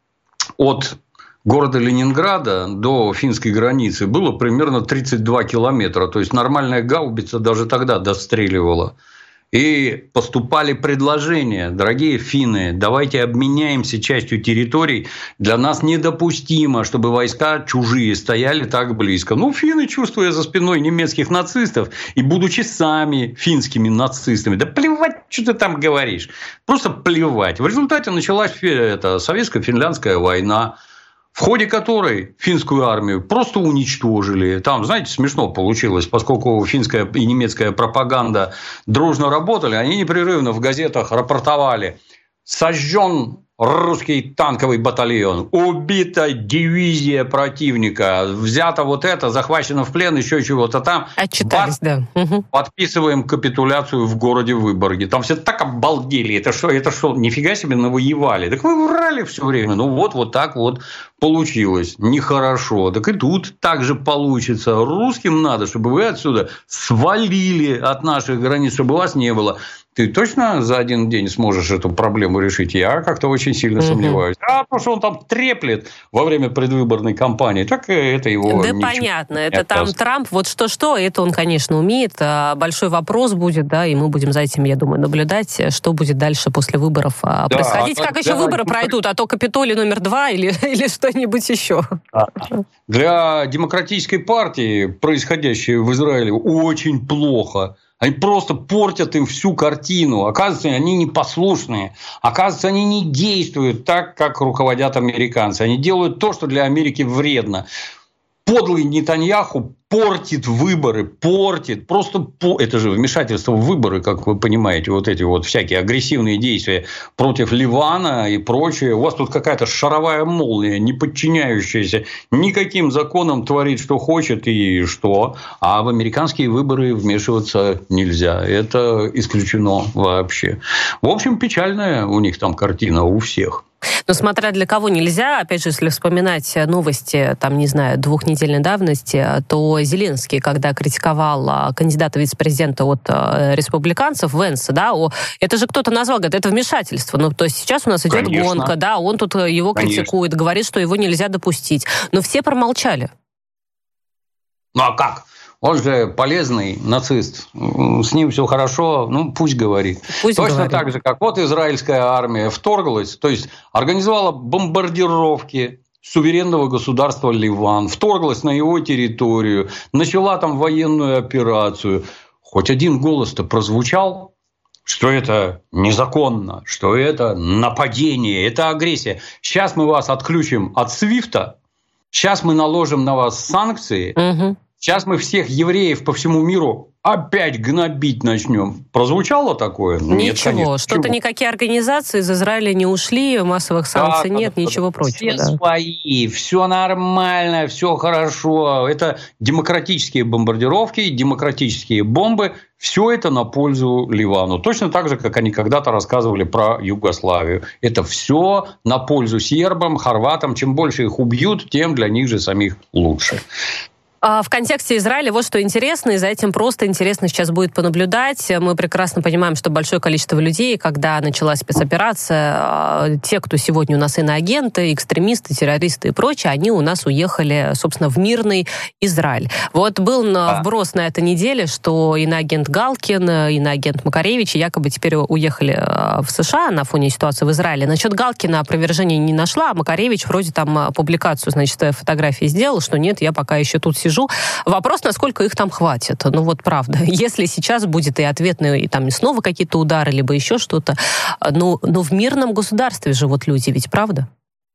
C: от города Ленинграда до финской границы было примерно тридцать два километра. То есть нормальная гаубица даже тогда достреливала. И поступали предложения: дорогие финны, давайте обменяемся частью территорий. Для нас недопустимо, чтобы войска чужие стояли так близко. Ну, финны, чувствуя за спиной немецких нацистов и будучи сами финскими нацистами, да плевать, что ты там говоришь. Просто плевать. В результате началась эта советско-финляндская война, в ходе которой финскую армию просто уничтожили. Там, знаете, смешно получилось, поскольку финская и немецкая пропаганда дружно работали, они непрерывно в газетах рапортовали: сожжен русский танковый батальон, убита дивизия противника, взято вот это, захвачено в плен, еще чего-то там.
B: Отчитались, да. Угу.
C: Подписываем капитуляцию в городе Выборге. Там все так обалдели. Это что, это что, нифига себе навоевали? Так вы врали все время. Ну, вот, вот так вот получилось. Нехорошо. Так и тут так же получится. Русским надо, чтобы вы отсюда свалили от наших границ, чтобы вас не было. Ты точно за один день сможешь эту проблему решить? Я как-то очень сильно угу. сомневаюсь. А то, что он там треплет во время предвыборной кампании, так это его...
B: Да понятно. Это там Трамп, вот что-что, это он, конечно, умеет. Большой вопрос будет, да, и мы будем за этим, я думаю, наблюдать, что будет дальше после выборов да, происходить. Как да, еще да, выборы да, пройдут? А то Капитолий номер два или, или что-нибудь еще?
C: Для демократической партии происходящее в Израиле очень плохо. Они просто портят им всю картину. Оказывается, они непослушные. Оказывается, они не действуют так, как руководят американцы. Они делают то, что для Америки вредно. Подлый Нетаньяху портит выборы, портит, просто по... это же вмешательство в выборы, как вы понимаете, вот эти вот всякие агрессивные действия против Ливана и прочее. У вас тут какая-то шаровая молния, не подчиняющаяся никаким законам, творит, что хочет и что, а в американские выборы вмешиваться нельзя. Это исключено вообще. В общем, печальная у них там картина у всех.
B: Но смотря для кого нельзя, опять же, если вспоминать новости, там, не знаю, двухнедельной давности, то Зеленский, когда критиковал кандидата вице-президента от республиканцев, Венса, да, о, это же кто-то назвал, говорит, это вмешательство. Ну, то есть сейчас у нас идет Конечно. гонка, да, он тут его Конечно. критикует, говорит, что его нельзя допустить. Но все промолчали.
C: Ну, а как?
D: Он же полезный нацист. С ним все хорошо, ну пусть говорит. Пусть Точно говорит. Так же, как вот израильская армия вторглась, то есть организовала бомбардировки суверенного государства Ливан, вторглась на его территорию, начала там военную операцию. Хоть один голос-то прозвучал, что это незаконно, что это нападение, это агрессия. Сейчас мы вас отключим от свифта, сейчас мы наложим на вас санкции, угу. Сейчас мы всех евреев по всему миру опять гнобить начнем. Прозвучало такое?
B: Ничего. Нет, конечно. Что-то никакие организации из Израиля не ушли, массовых санкций да, нет, да, ничего да, прочего.
D: Все да. свои, все нормально, все хорошо. Это демократические бомбардировки, демократические бомбы. Все это на пользу Ливану. Точно так же, как они когда-то рассказывали про Югославию. Это все на пользу сербам, хорватам. Чем больше их убьют, тем для них же самих лучше.
B: В контексте Израиля вот что интересно, и за этим просто интересно сейчас будет понаблюдать. Мы прекрасно понимаем, что большое количество людей, когда началась спецоперация, те, кто сегодня у нас иноагенты, экстремисты, террористы и прочее, они у нас уехали, собственно, в мирный Израиль. Вот был вброс на этой неделе, что иноагент Галкин, иноагент Макаревич якобы теперь уехали в США на фоне ситуации в Израиле. Насчет Галкина опровержения не нашла, а Макаревич вроде там публикацию, значит, фотографии сделал, что нет, я пока еще тут сижу. Вопрос, насколько их там хватит. Ну вот правда. Если сейчас будет и ответные, и там и снова какие-то удары, либо еще что-то, но, но в мирном государстве живут люди, ведь правда?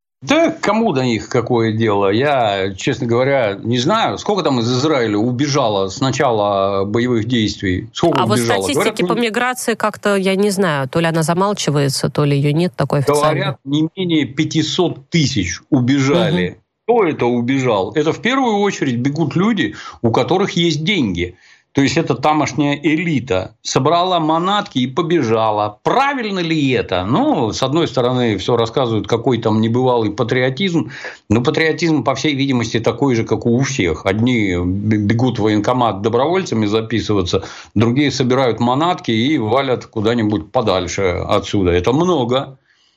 D: Да кому до них какое дело? Я, честно говоря, не знаю, сколько там из Израиля убежало с начала боевых действий. Сколько
B: а
D: убежало?
B: вот статистики Говорят, по миграции как-то, я не знаю, то ли она замалчивается, то ли ее нет такой официальной.
D: Говорят, не менее пятьсот тысяч убежали. Угу. Кто это убежал? Это в первую очередь бегут люди, у которых есть деньги. То есть это тамошняя элита. Собрала манатки и побежала. Правильно ли это? Ну, с одной стороны, все рассказывают, какой там небывалый патриотизм. Но патриотизм, по всей видимости, такой же, как у всех. Одни бегут в военкомат добровольцами записываться, другие собирают манатки и валят куда-нибудь подальше отсюда. Это много.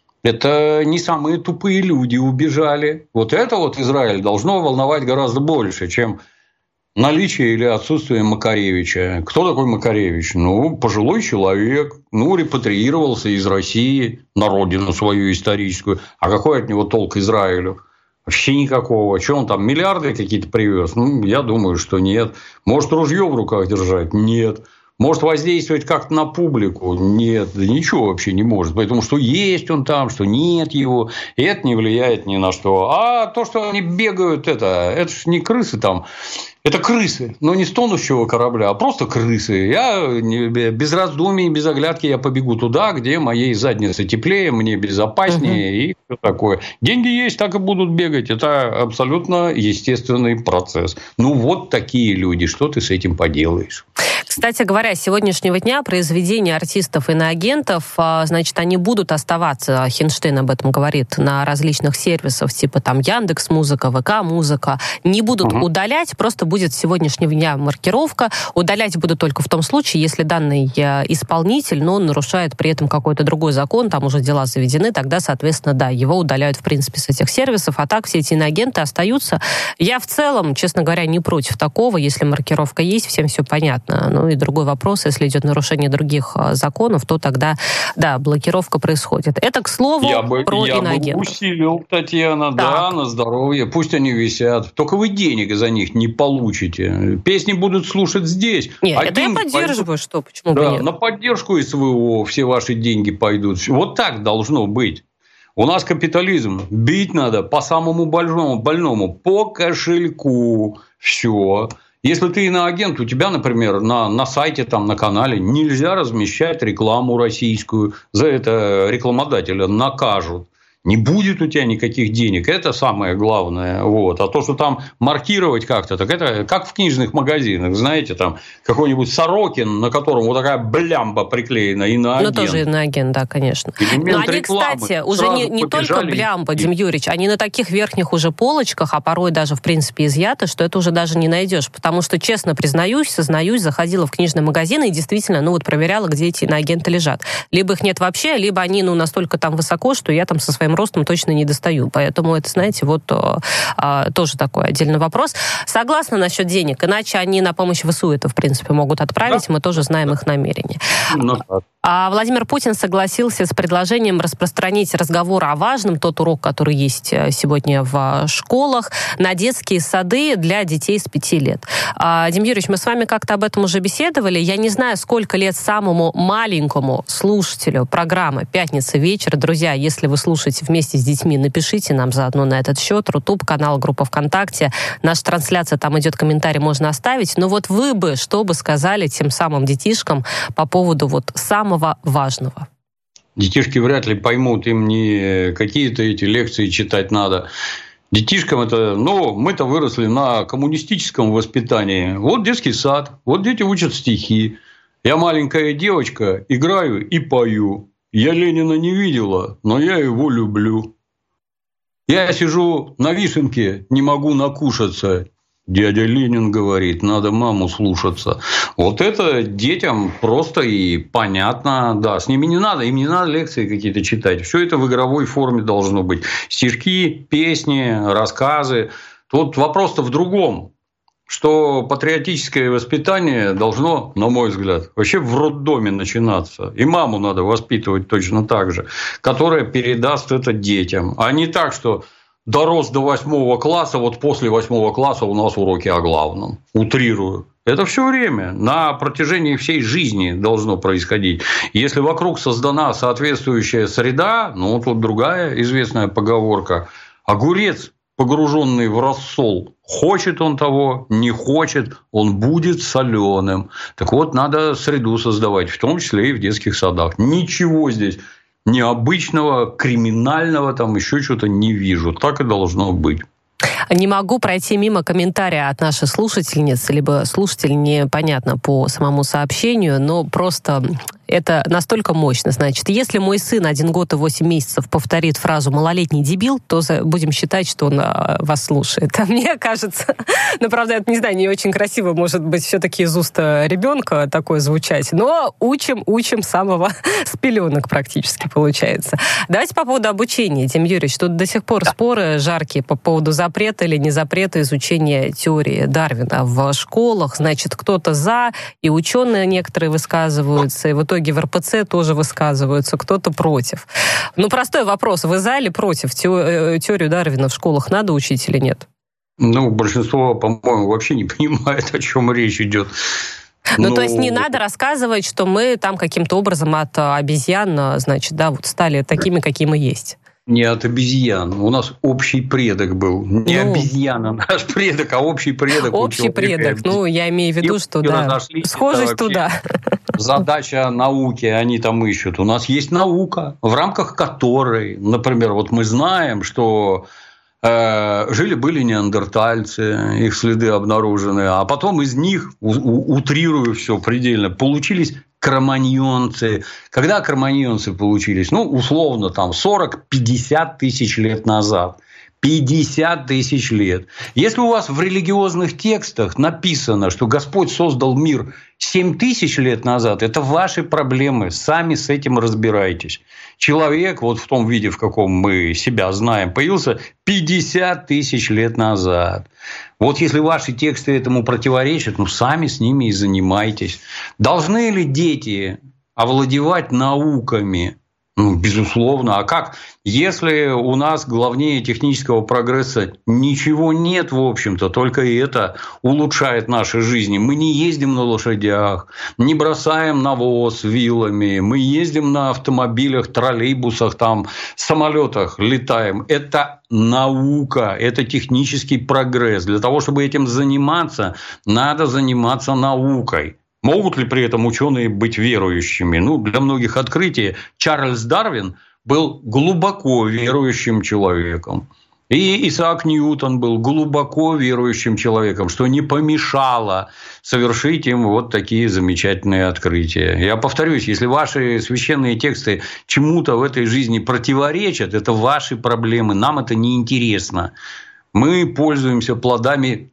D: Это не самые тупые люди убежали. Вот это вот Израиль должно волновать гораздо больше, чем наличие или отсутствие Макаревича. Кто такой Макаревич? Ну, пожилой человек, ну, репатриировался из России на родину свою историческую. А какой от него толк Израилю? Вообще никакого. Что он там, миллиарды какие-то привез? Ну, я думаю, что нет. Может, ружье в руках держать? Нет. Может воздействовать как-то на публику? Нет, да ничего вообще не может. Поэтому что есть он там, что нет его, и это не влияет ни на что. А то, что они бегают, это, это же не крысы там. Это крысы, но не с тонущего корабля, а просто крысы. Я без раздумий, без оглядки я побегу туда, где моей заднице теплее, мне безопаснее угу. и все такое. Деньги есть, так и будут бегать. Это абсолютно естественный процесс. Ну, вот такие люди. Что ты с этим поделаешь?
B: Кстати говоря, с сегодняшнего дня произведения артистов и иноагентов, значит, они будут оставаться, Хинштейн об этом говорит, на различных сервисах, типа там Яндекс.Музыка, ВК.Музыка, не будут угу. удалять, просто будет с сегодняшнего дня маркировка. Удалять будут только в том случае, если данный исполнитель, но он нарушает при этом какой-то другой закон, там уже дела заведены, тогда, соответственно, да, его удаляют, в принципе, с этих сервисов, а так все эти иноагенты остаются. Я в целом, честно говоря, не против такого, если маркировка есть, всем все понятно. Ну и другой вопрос, если идет нарушение других законов, то тогда, да, блокировка происходит. Это, к слову,
D: я бы,
B: про
D: я
B: иноагентов.
D: Я бы усилил, Татьяна, так. да, на здоровье. Пусть они висят. Только вы денег за них не получите. Песни будут слушать здесь.
B: Нет, а это я поддерживаю, пойдут... что? Почему
D: да,
B: бы нет?
D: На поддержку СВО все ваши деньги пойдут. Вот так должно быть. У нас капитализм. Бить надо по самому больному, больному по кошельку. Все. Если ты иноагент, у тебя, например, на, на сайте, там, на канале нельзя размещать рекламу российскую. За это рекламодателя накажут. Не будет у тебя никаких денег. Это самое главное. Вот. А то, что там маркировать как-то, так это как в книжных магазинах. Знаете, там какой-нибудь Сорокин, на котором вот такая блямба приклеена, иноагент.
B: Ну, тоже иноагент, да, конечно. Но они, кстати, уже не, не только блямба, Дим Юрьевич, они на таких верхних уже полочках, а порой даже, в принципе, изъяты, что это уже даже не найдешь. Потому что, честно признаюсь, сознаюсь, заходила в книжные магазины и действительно, ну, вот проверяла, где эти иноагенты лежат. Либо их нет вообще, либо они, ну, настолько там высоко, что я там со своим человеческим ростом точно не достаю. Поэтому это, знаете, вот а, тоже такой отдельный вопрос. Согласна насчет денег, иначе они на помощь ВСУ это, в принципе, могут отправить, да. Мы тоже знаем их намерения. Ну, а Владимир Путин согласился с предложением распространить разговор о важном, тот урок, который есть сегодня в школах, на детские сады для детей с пяти лет. А, Дим Юрьевич, мы с вами как-то об этом уже беседовали. Я не знаю, сколько лет самому маленькому слушателю программы «Пятница вечер». Друзья, если вы слушаете вместе с детьми, напишите нам заодно на этот счет. Рутуб, канал, группа ВКонтакте. Наша трансляция, там идет комментарий, можно оставить. Но вот вы бы, что бы сказали тем самым детишкам по поводу вот самого важного?
D: Детишки вряд ли поймут, им не какие-то эти лекции читать надо. Детишкам это, ну, мы-то выросли на коммунистическом воспитании. Вот детский сад, вот дети учат стихи. Я маленькая девочка, играю и пою. Я Ленина не видела, но я его люблю. Я сижу на вишенке, не могу накушаться. Дядя Ленин говорит, надо маму слушаться. Вот это детям просто и понятно. Да, с ними не надо, им не надо лекции какие-то читать. Все это в игровой форме должно быть. Стишки, песни, рассказы. Тут вопрос-то в другом. Что патриотическое воспитание должно, на мой взгляд, вообще в роддоме начинаться. И маму надо воспитывать точно так же, которая передаст это детям. А не так, что... Дорос до восьмого класса, вот после восьмого класса у нас уроки о главном. Утрирую. Это все время, на протяжении всей жизни должно происходить. Если вокруг создана соответствующая среда, ну, тут другая известная поговорка. Огурец, погруженный в рассол, хочет он того, не хочет, он будет соленым. Так вот, надо среду создавать, в том числе и в детских садах. Ничего здесь необычного, криминального, там еще что-то не вижу. Так и должно быть.
B: Не могу пройти мимо комментария от нашей слушательницы, либо слушатель, непонятно по самому сообщению, но просто это настолько мощно. Значит, если мой сын один год и восемь месяцев повторит фразу «малолетний дебил», то будем считать, что он вас слушает. А мне кажется, ну, правда, это, не знаю, не очень красиво, может быть, все-таки из уст ребенка такое звучать, но учим, учим самого с пеленок практически получается. Давайте по поводу обучения, Дим Юрьевич, тут до сих пор споры жаркие по поводу запрета или не запрета изучения теории Дарвина в школах. Значит, кто-то за, и ученые некоторые высказываются, и в итоге в эр пэ цэ тоже высказываются, кто-то против. Ну, простой вопрос. Вы за или против? Теорию Дарвина в школах надо учить или нет?
D: Ну, большинство, по-моему, вообще не понимает, о чем речь идет.
B: Ну, ну, то есть не надо рассказывать, что мы там каким-то образом от обезьян, значит, да, вот стали такими, какие мы есть.
D: Не от обезьян. У нас общий предок был. Не ну, обезьяна наш предок, а общий предок.
B: Общий предок. Ну, я имею в виду, что да, схожесть туда.
D: Задача науки, они там ищут. У нас есть наука, в рамках которой, например, вот мы знаем, что э, жили-были неандертальцы, их следы обнаружены, а потом из них, у, у, утрирую все предельно, получились кроманьонцы. Когда кроманьонцы получились? Ну, условно, там сорок-пятьдесят тысяч лет назад. пятьдесят тысяч лет. Если у вас в религиозных текстах написано, что Господь создал мир семь тысяч лет назад, это ваши проблемы. Сами с этим разбирайтесь. Человек, вот в том виде, в каком мы себя знаем, появился пятьдесят тысяч лет назад. Вот если ваши тексты этому противоречат, ну, сами с ними и занимайтесь. Должны ли дети овладевать науками? Ну, безусловно. А как? Если у нас главнее технического прогресса ничего нет, в общем-то, только это улучшает наши жизни. Мы не ездим на лошадях, не бросаем навоз вилами, мы ездим на автомобилях, троллейбусах, там, самолетах летаем. Это наука, это технический прогресс. Для того, чтобы этим заниматься, надо заниматься наукой. Могут ли при этом ученые быть верующими? Ну, для многих открытий Чарльз Дарвин был глубоко верующим человеком. И Исаак Ньютон был глубоко верующим человеком, что не помешало совершить им вот такие замечательные открытия. Я повторюсь, если ваши священные тексты чему-то в этой жизни противоречат, это ваши проблемы, нам это не интересно. Мы пользуемся плодами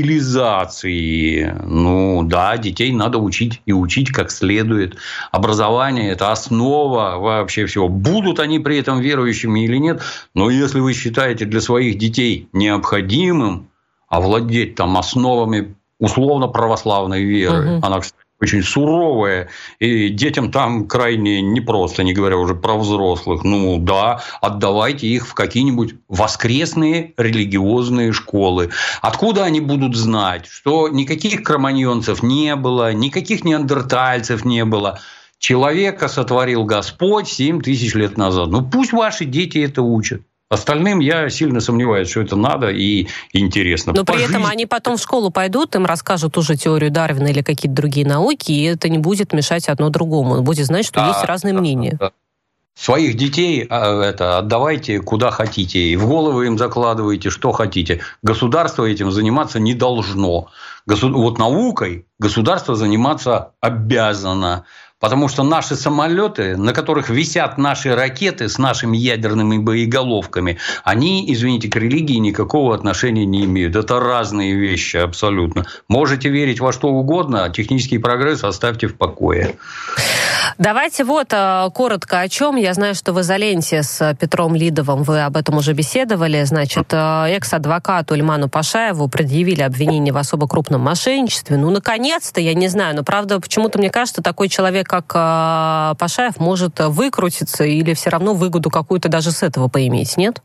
D: цивилизации. Ну да, детей надо учить и учить как следует. Образование – это основа вообще всего. Будут они при этом верующими или нет, но если вы считаете для своих детей необходимым овладеть там основами условно православной веры, угу. она, кстати, очень суровая, и детям там крайне непросто, не говоря уже про взрослых. Ну да, отдавайте их в какие-нибудь воскресные религиозные школы. Откуда они будут знать, что никаких кроманьонцев не было, никаких неандертальцев не было? Человека сотворил Господь семь тысяч лет назад. Ну пусть ваши дети это учат. Остальным я сильно сомневаюсь, что это надо и интересно.
B: Но
D: По
B: при этом
D: жизни...
B: они потом в школу пойдут, им расскажут уже теорию Дарвина или какие-то другие науки, и это не будет мешать одно другому. Он будет знать, что да, есть разные да, мнения. Да.
D: Своих детей это, отдавайте куда хотите, и в голову им закладывайте, что хотите. Государство этим заниматься не должно. Госу... Вот наукой государство заниматься обязано. Потому что наши самолеты, на которых висят наши ракеты с нашими ядерными боеголовками, они, извините, к религии никакого отношения не имеют. Это разные вещи абсолютно. Можете верить во что угодно, а технический прогресс оставьте в покое.
B: Давайте вот коротко о чем. Я знаю, что в изоленте с Петром Лидовым вы об этом уже беседовали. Значит, экс-адвокату Ильману Пашаеву предъявили обвинение в особо крупном мошенничестве. Ну, наконец-то, я не знаю. Но, правда, почему-то, мне кажется, такой человек, как Пашаев, может выкрутиться или все равно выгоду какую-то даже с этого поиметь, нет?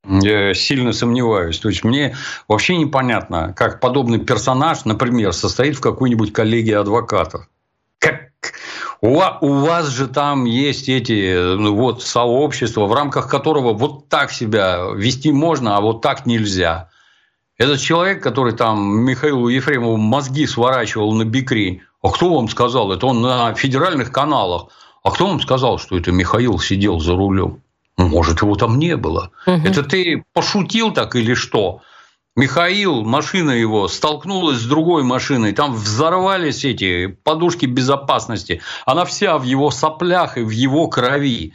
D: Я сильно сомневаюсь. То есть, мне вообще непонятно, как подобный персонаж, например, состоит в какой-нибудь коллегии адвокатов. Как... У вас же там есть эти вот сообщества, в рамках которого вот так себя вести можно, а вот так нельзя. Этот человек, который там Михаилу Ефремову мозги сворачивал на бикрень, а кто вам сказал? Это он на федеральных каналах. А кто вам сказал, что это Михаил сидел за рулем? Может, его там не было. Угу. Это ты пошутил так или что? Михаил, машина его столкнулась с другой машиной, там взорвались эти подушки безопасности. Она вся в его соплях и в его крови.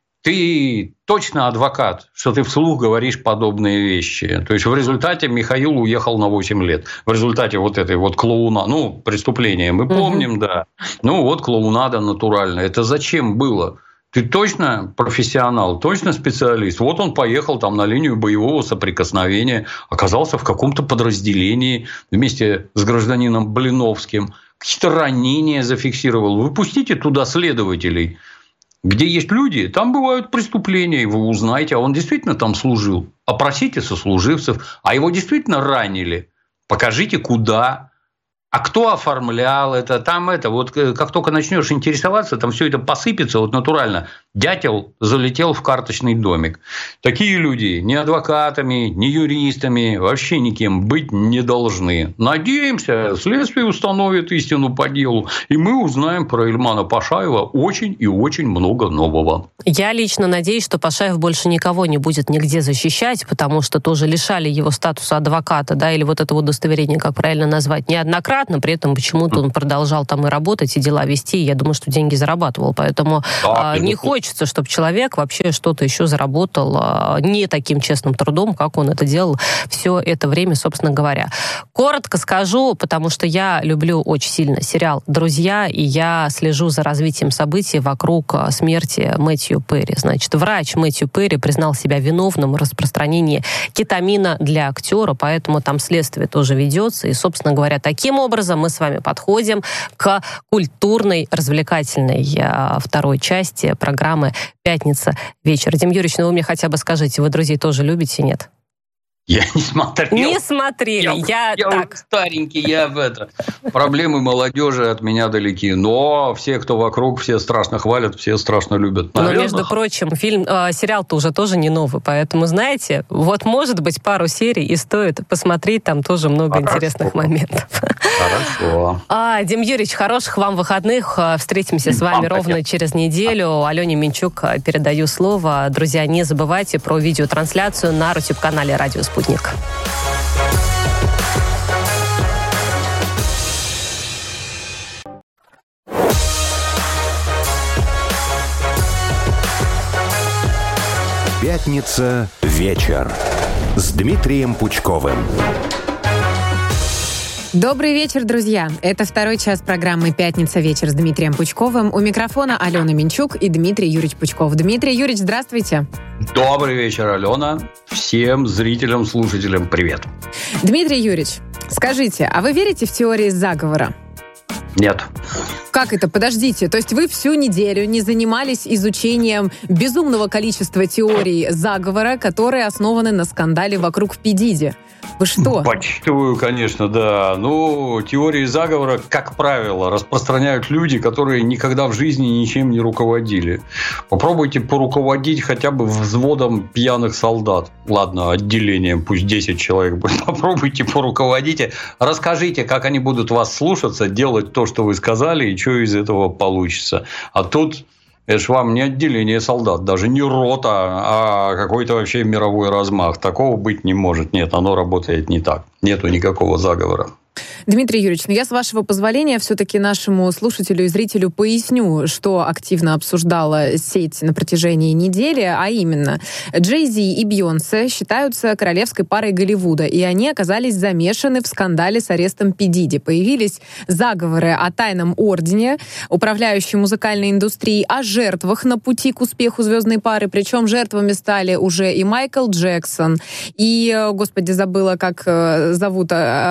D: Ты точно адвокат, что ты вслух говоришь подобные вещи. То есть, в результате Михаил уехал на восемь лет. В результате вот этой вот клоуна, ну, преступления мы помним, угу. да. Ну, вот клоунада натуральная. Это зачем было? Ты точно профессионал, точно специалист. Вот он поехал там на линию боевого соприкосновения, оказался в каком-то подразделении вместе с гражданином Блиновским, какие-то ранения зафиксировал. Вы пустите туда следователей. Где есть люди, там бывают преступления, и вы узнаете, а он действительно там служил. Опросите сослуживцев, а его действительно ранили. Покажите, куда. А кто оформлял это, там это, вот как только начнешь интересоваться, там все это посыпется, вот натурально. Дятел залетел в карточный домик. Такие люди ни адвокатами, ни юристами, вообще никем быть не должны. Надеемся, следствие установит истину по делу, и мы узнаем про Ильмана Пашаева очень и очень много нового.
B: Я лично надеюсь, что Пашаев больше никого не будет нигде защищать, потому что тоже лишали его статуса адвоката, да, или вот этого удостоверения, как правильно назвать, неоднократно. При этом почему-то он продолжал там и работать, и дела вести, и я думаю, что деньги зарабатывал. Поэтому да, не хочется, чтобы человек вообще что-то еще заработал а, не таким честным трудом, как он это делал все это время, собственно говоря. Коротко скажу, потому что я люблю очень сильно сериал «Друзья», и я слежу за развитием событий вокруг смерти Мэтью Перри. Значит, врач Мэтью Перри признал себя виновным в распространении кетамина для актера, поэтому там следствие тоже ведется, и, собственно говоря, таким образом образом мы с вами подходим к культурной, развлекательной второй части программы «Пятница вечер». Дим Юрьевич, ну вы мне хотя бы скажите, вы «Друзей» тоже любите, нет?
D: Я не смотрел.
B: Не смотрели. Я, я,
D: я
B: так.
D: старенький, я в это. Проблемы молодежи от меня далеки. Но все, кто вокруг, все страшно хвалят, все страшно любят.
B: Наверное. Но, между прочим, фильм, э, сериал-то уже тоже не новый. Поэтому, знаете, вот, может быть, пару серий и стоит посмотреть. Там тоже много Хорошо. интересных моментов.
D: Хорошо.
B: А, Дим Юрьевич, хороших вам выходных. Встретимся с вами ровно хотел. через неделю. Алене Минчук передаю слово. Друзья, не забывайте про видеотрансляцию на YouTube-канале «Радио Спутник».
A: Пятница вечер с Дмитрием Пучковым.
E: Добрый вечер, друзья. Это второй час программы «Пятница. Вечер» с Дмитрием Пучковым. У микрофона Алена Минчук и Дмитрий Юрьевич Пучков. Дмитрий Юрьевич, здравствуйте.
D: Добрый вечер, Алена. Всем зрителям, слушателям привет.
E: Дмитрий Юрьевич, скажите, а вы верите в теории заговора?
D: Нет.
E: Как это? Подождите. То есть вы всю неделю не занимались изучением безумного количества теорий заговора, которые основаны на скандале вокруг Пи Диди? Вы что?
D: Почитываю, конечно, да. Ну, теории заговора, как правило, распространяют люди, которые никогда в жизни ничем не руководили. Попробуйте поруководить хотя бы взводом пьяных солдат. Ладно, отделением, пусть десять человек будет. Попробуйте поруководите. Расскажите, как они будут вас слушаться, делать то, что вы сказали, и что из этого получится. А тут... Это ж вам не отделение солдат, даже не рота, а какой-то вообще мировой размах. Такого быть не может. Нет, оно работает не так. Нету никакого заговора.
E: Дмитрий Юрьевич, ну я, с вашего позволения, все-таки нашему слушателю и зрителю поясню, что активно обсуждала сеть на протяжении недели, а именно Джей-Зи и Бейонсе считаются королевской парой Голливуда, и они оказались замешаны в скандале с арестом Пи Диди. Появились заговоры о тайном ордене, управляющей музыкальной индустрией, о жертвах на пути к успеху звездной пары, причем жертвами стали уже и Майкл Джексон, и, господи, забыла, как зовут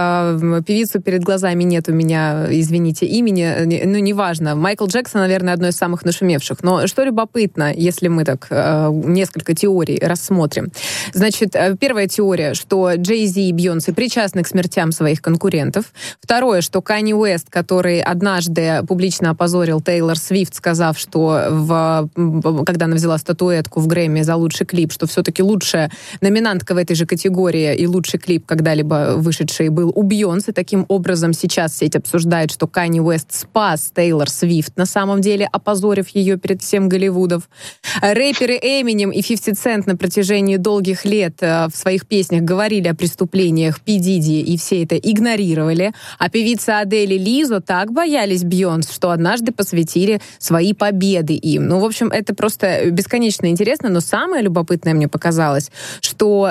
E: певицу, перед глазами нет у меня, извините, имени, ну, неважно. Майкл Джексон, наверное, одно из самых нашумевших. Но что любопытно, если мы так э, несколько теорий рассмотрим. Значит, первая теория, что Джей-Зи и Бейонсе причастны к смертям своих конкурентов. Второе, что Канье Уэст, который однажды публично опозорил Тейлор Свифт, сказав, что в, когда она взяла статуэтку в Грэмми за лучший клип, что все-таки лучшая номинантка в этой же категории и лучший клип, когда-либо вышедший, был у Бейонсе. Таким образом, сейчас сеть обсуждает, что Канье Уэст спас Тейлор Свифт, на самом деле опозорив ее перед всем Голливудом. Рэперы Эминем и фифти Цент на протяжении долгих лет в своих песнях говорили о преступлениях Пи Диди, и все это игнорировали. А певица Адель и Лизо так боялись Бейонсе, что однажды посвятили свои победы им. Ну, в общем, это просто бесконечно интересно, но самое любопытное мне показалось, что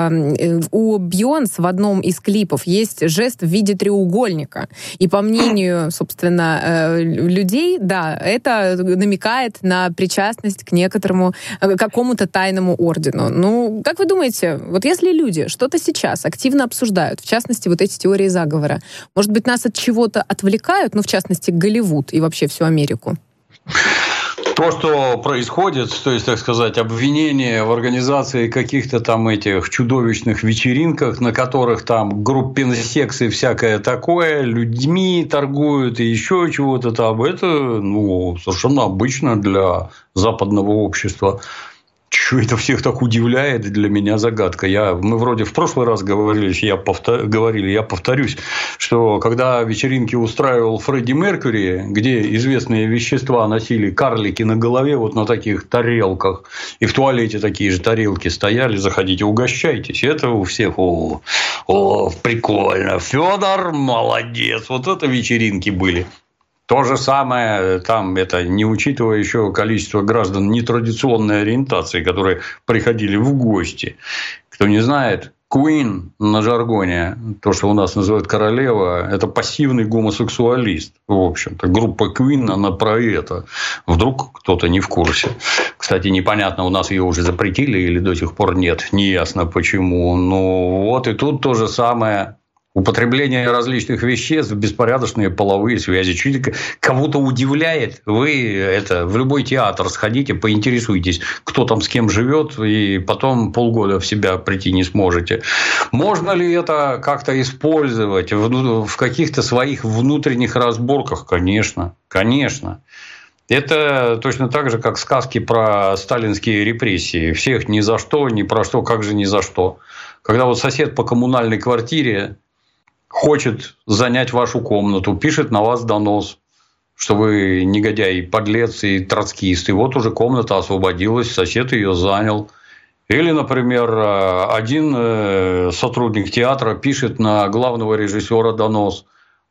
E: э, у Бейонсе в одном из клипов есть жест в виде треугольника. И по мнению, собственно, людей, да, это намекает на причастность к некоторому, к какому-то тайному ордену. Ну, как вы думаете, вот если люди что-то сейчас активно обсуждают, в частности, вот эти теории заговора, может быть, нас от чего-то отвлекают, ну, в частности, Голливуд и вообще всю Америку?
D: То, что происходит, то есть, так сказать, обвинение в организации каких-то там этих чудовищных вечеринках, на которых там группинсекс и всякое такое, людьми торгуют и еще чего-то там, это ну, совершенно обычно для западного общества. Чего это всех так удивляет, для меня загадка. Я, мы вроде в прошлый раз говорили, я, повтор, говорили, я повторюсь, что когда вечеринки устраивал Фредди Меркьюри, где известные вещества носили карлики на голове, вот на таких тарелках, и в туалете такие же тарелки стояли, заходите, угощайтесь. Это у всех, о, о прикольно, Федор молодец, вот это вечеринки были. То же самое, там, это не учитывая еще количество граждан нетрадиционной ориентации, которые приходили в гости. Кто не знает, Queen на жаргоне, то, что у нас называют королева, это пассивный гомосексуалист. В общем-то, группа Queen, она про это. Вдруг кто-то не в курсе. Кстати, непонятно, у нас ее уже запретили или до сих пор нет. Неясно почему. Ну, вот и тут то же самое. Употребление различных веществ, беспорядочные половые связи. Чуть кого-то удивляет, вы это, в любой театр сходите, поинтересуйтесь, кто там с кем живет, и потом полгода в себя прийти не сможете. Можно ли это как-то использовать в, в каких-то своих внутренних разборках? Конечно, конечно. Это точно так же, как сказки про сталинские репрессии. Всех ни за что, ни про что, как же ни за что. Когда вот сосед по коммунальной квартире хочет занять вашу комнату, пишет на вас донос, что вы негодяй, подлец и троцкист. И вот уже комната освободилась, сосед ее занял. Или, например, один сотрудник театра пишет на главного режиссера донос.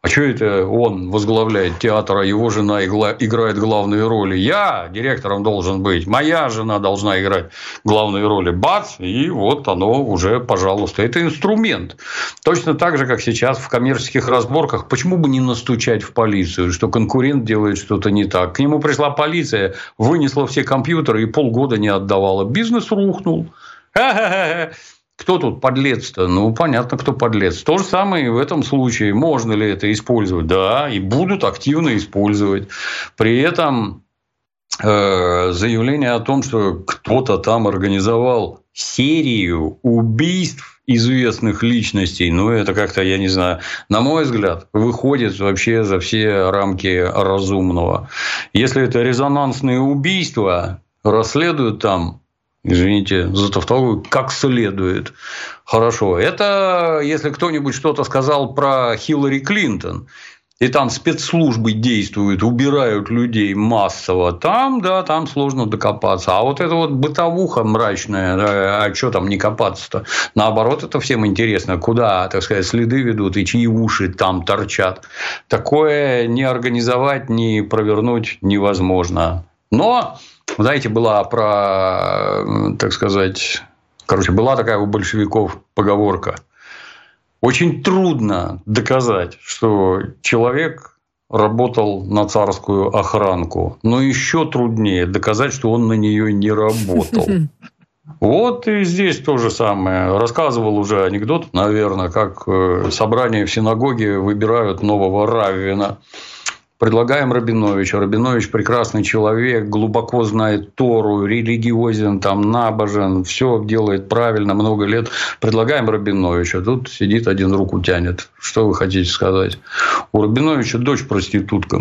D: А что это он возглавляет театр, а его жена играет главные роли? Я директором должен быть, моя жена должна играть главные роли. Бац, и вот оно уже, пожалуйста. Это инструмент. Точно так же, как сейчас в коммерческих разборках. Почему бы не настучать в полицию, что конкурент делает что-то не так? К нему пришла полиция, вынесла все компьютеры и полгода не отдавала. Бизнес рухнул. Ха-ха-ха. Кто тут подлец-то? Ну, понятно, кто подлец. То же самое и в этом случае. Можно ли это использовать? Да, и будут активно использовать. При этом э, заявление о том, что кто-то там организовал серию убийств известных личностей, ну, это как-то, я не знаю, на мой взгляд, выходит вообще за все рамки разумного. Если это резонансные убийства, расследуют там, извините за тавтологию, как следует. Хорошо. Это если кто-нибудь что-то сказал про Хиллари Клинтон, и там спецслужбы действуют, убирают людей массово, там, да, там сложно докопаться. А вот это вот бытовуха мрачная, а что там не копаться-то? Наоборот, это всем интересно, куда, так сказать, следы ведут и чьи уши там торчат. Такое не организовать, не провернуть невозможно. Но... Знаете, была про, так сказать, короче, была такая у большевиков поговорка. Очень трудно доказать, что человек работал на царскую охранку, но еще труднее доказать, что он на нее не работал. Вот и здесь то же самое. Рассказывал уже анекдот, наверное, как собрание в синагоге выбирают нового раввина. Предлагаем Рабиновича. Рабинович прекрасный человек, глубоко знает Тору, религиозен, там, набожен, все делает правильно, много лет. Предлагаем Рабиновича. Тут сидит один, руку тянет. Что вы хотите сказать? У Рабиновича дочь проститутка.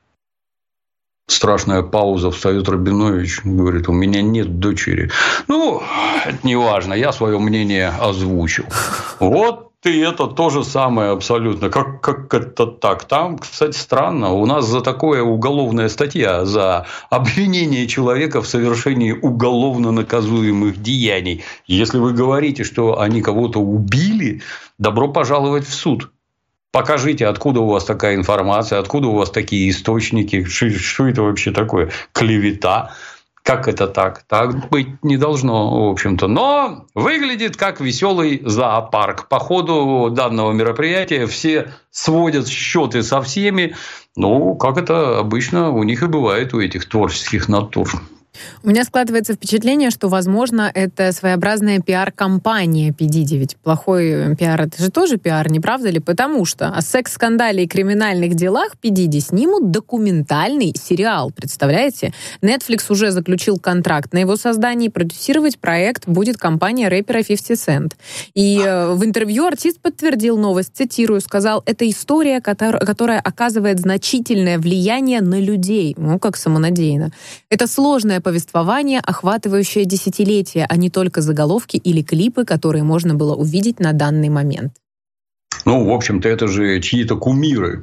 D: Страшная пауза. Встает Рабинович, говорит: у меня нет дочери. Ну, это не важно, я свое мнение озвучил. Вот. И это то же самое абсолютно. Как, как это так? Там, кстати, странно. У нас за такое уголовная статья, за обвинение человека в совершении уголовно наказуемых деяний. Если вы говорите, что они кого-то убили, добро пожаловать в суд. Покажите, откуда у вас такая информация, откуда у вас такие источники, что, что это вообще такое? Клевета. Как это так? Так быть не должно, в общем-то. Но выглядит как веселый зоопарк. По ходу данного мероприятия все сводят счеты со всеми. Ну, как это обычно у них и бывает, у этих творческих натур.
E: У меня складывается впечатление, что, возможно, это своеобразная пиар-компания Пи Диди. Ведь плохой пиар — это же тоже пиар, не правда ли? Потому что о секс-скандале и криминальных делах Пи Диди снимут документальный сериал. Представляете? Netflix уже заключил контракт на его создание, и продюсировать проект будет компания рэпера фифти сент. И в интервью артист подтвердил новость, цитирую, сказал: «Это история, которая оказывает значительное влияние на людей». Ну, как самонадеянно. Это сложная повествование, охватывающее десятилетия, а не только заголовки или клипы, которые можно было увидеть на данный момент.
D: Ну, в общем-то, это же чьи-то кумиры,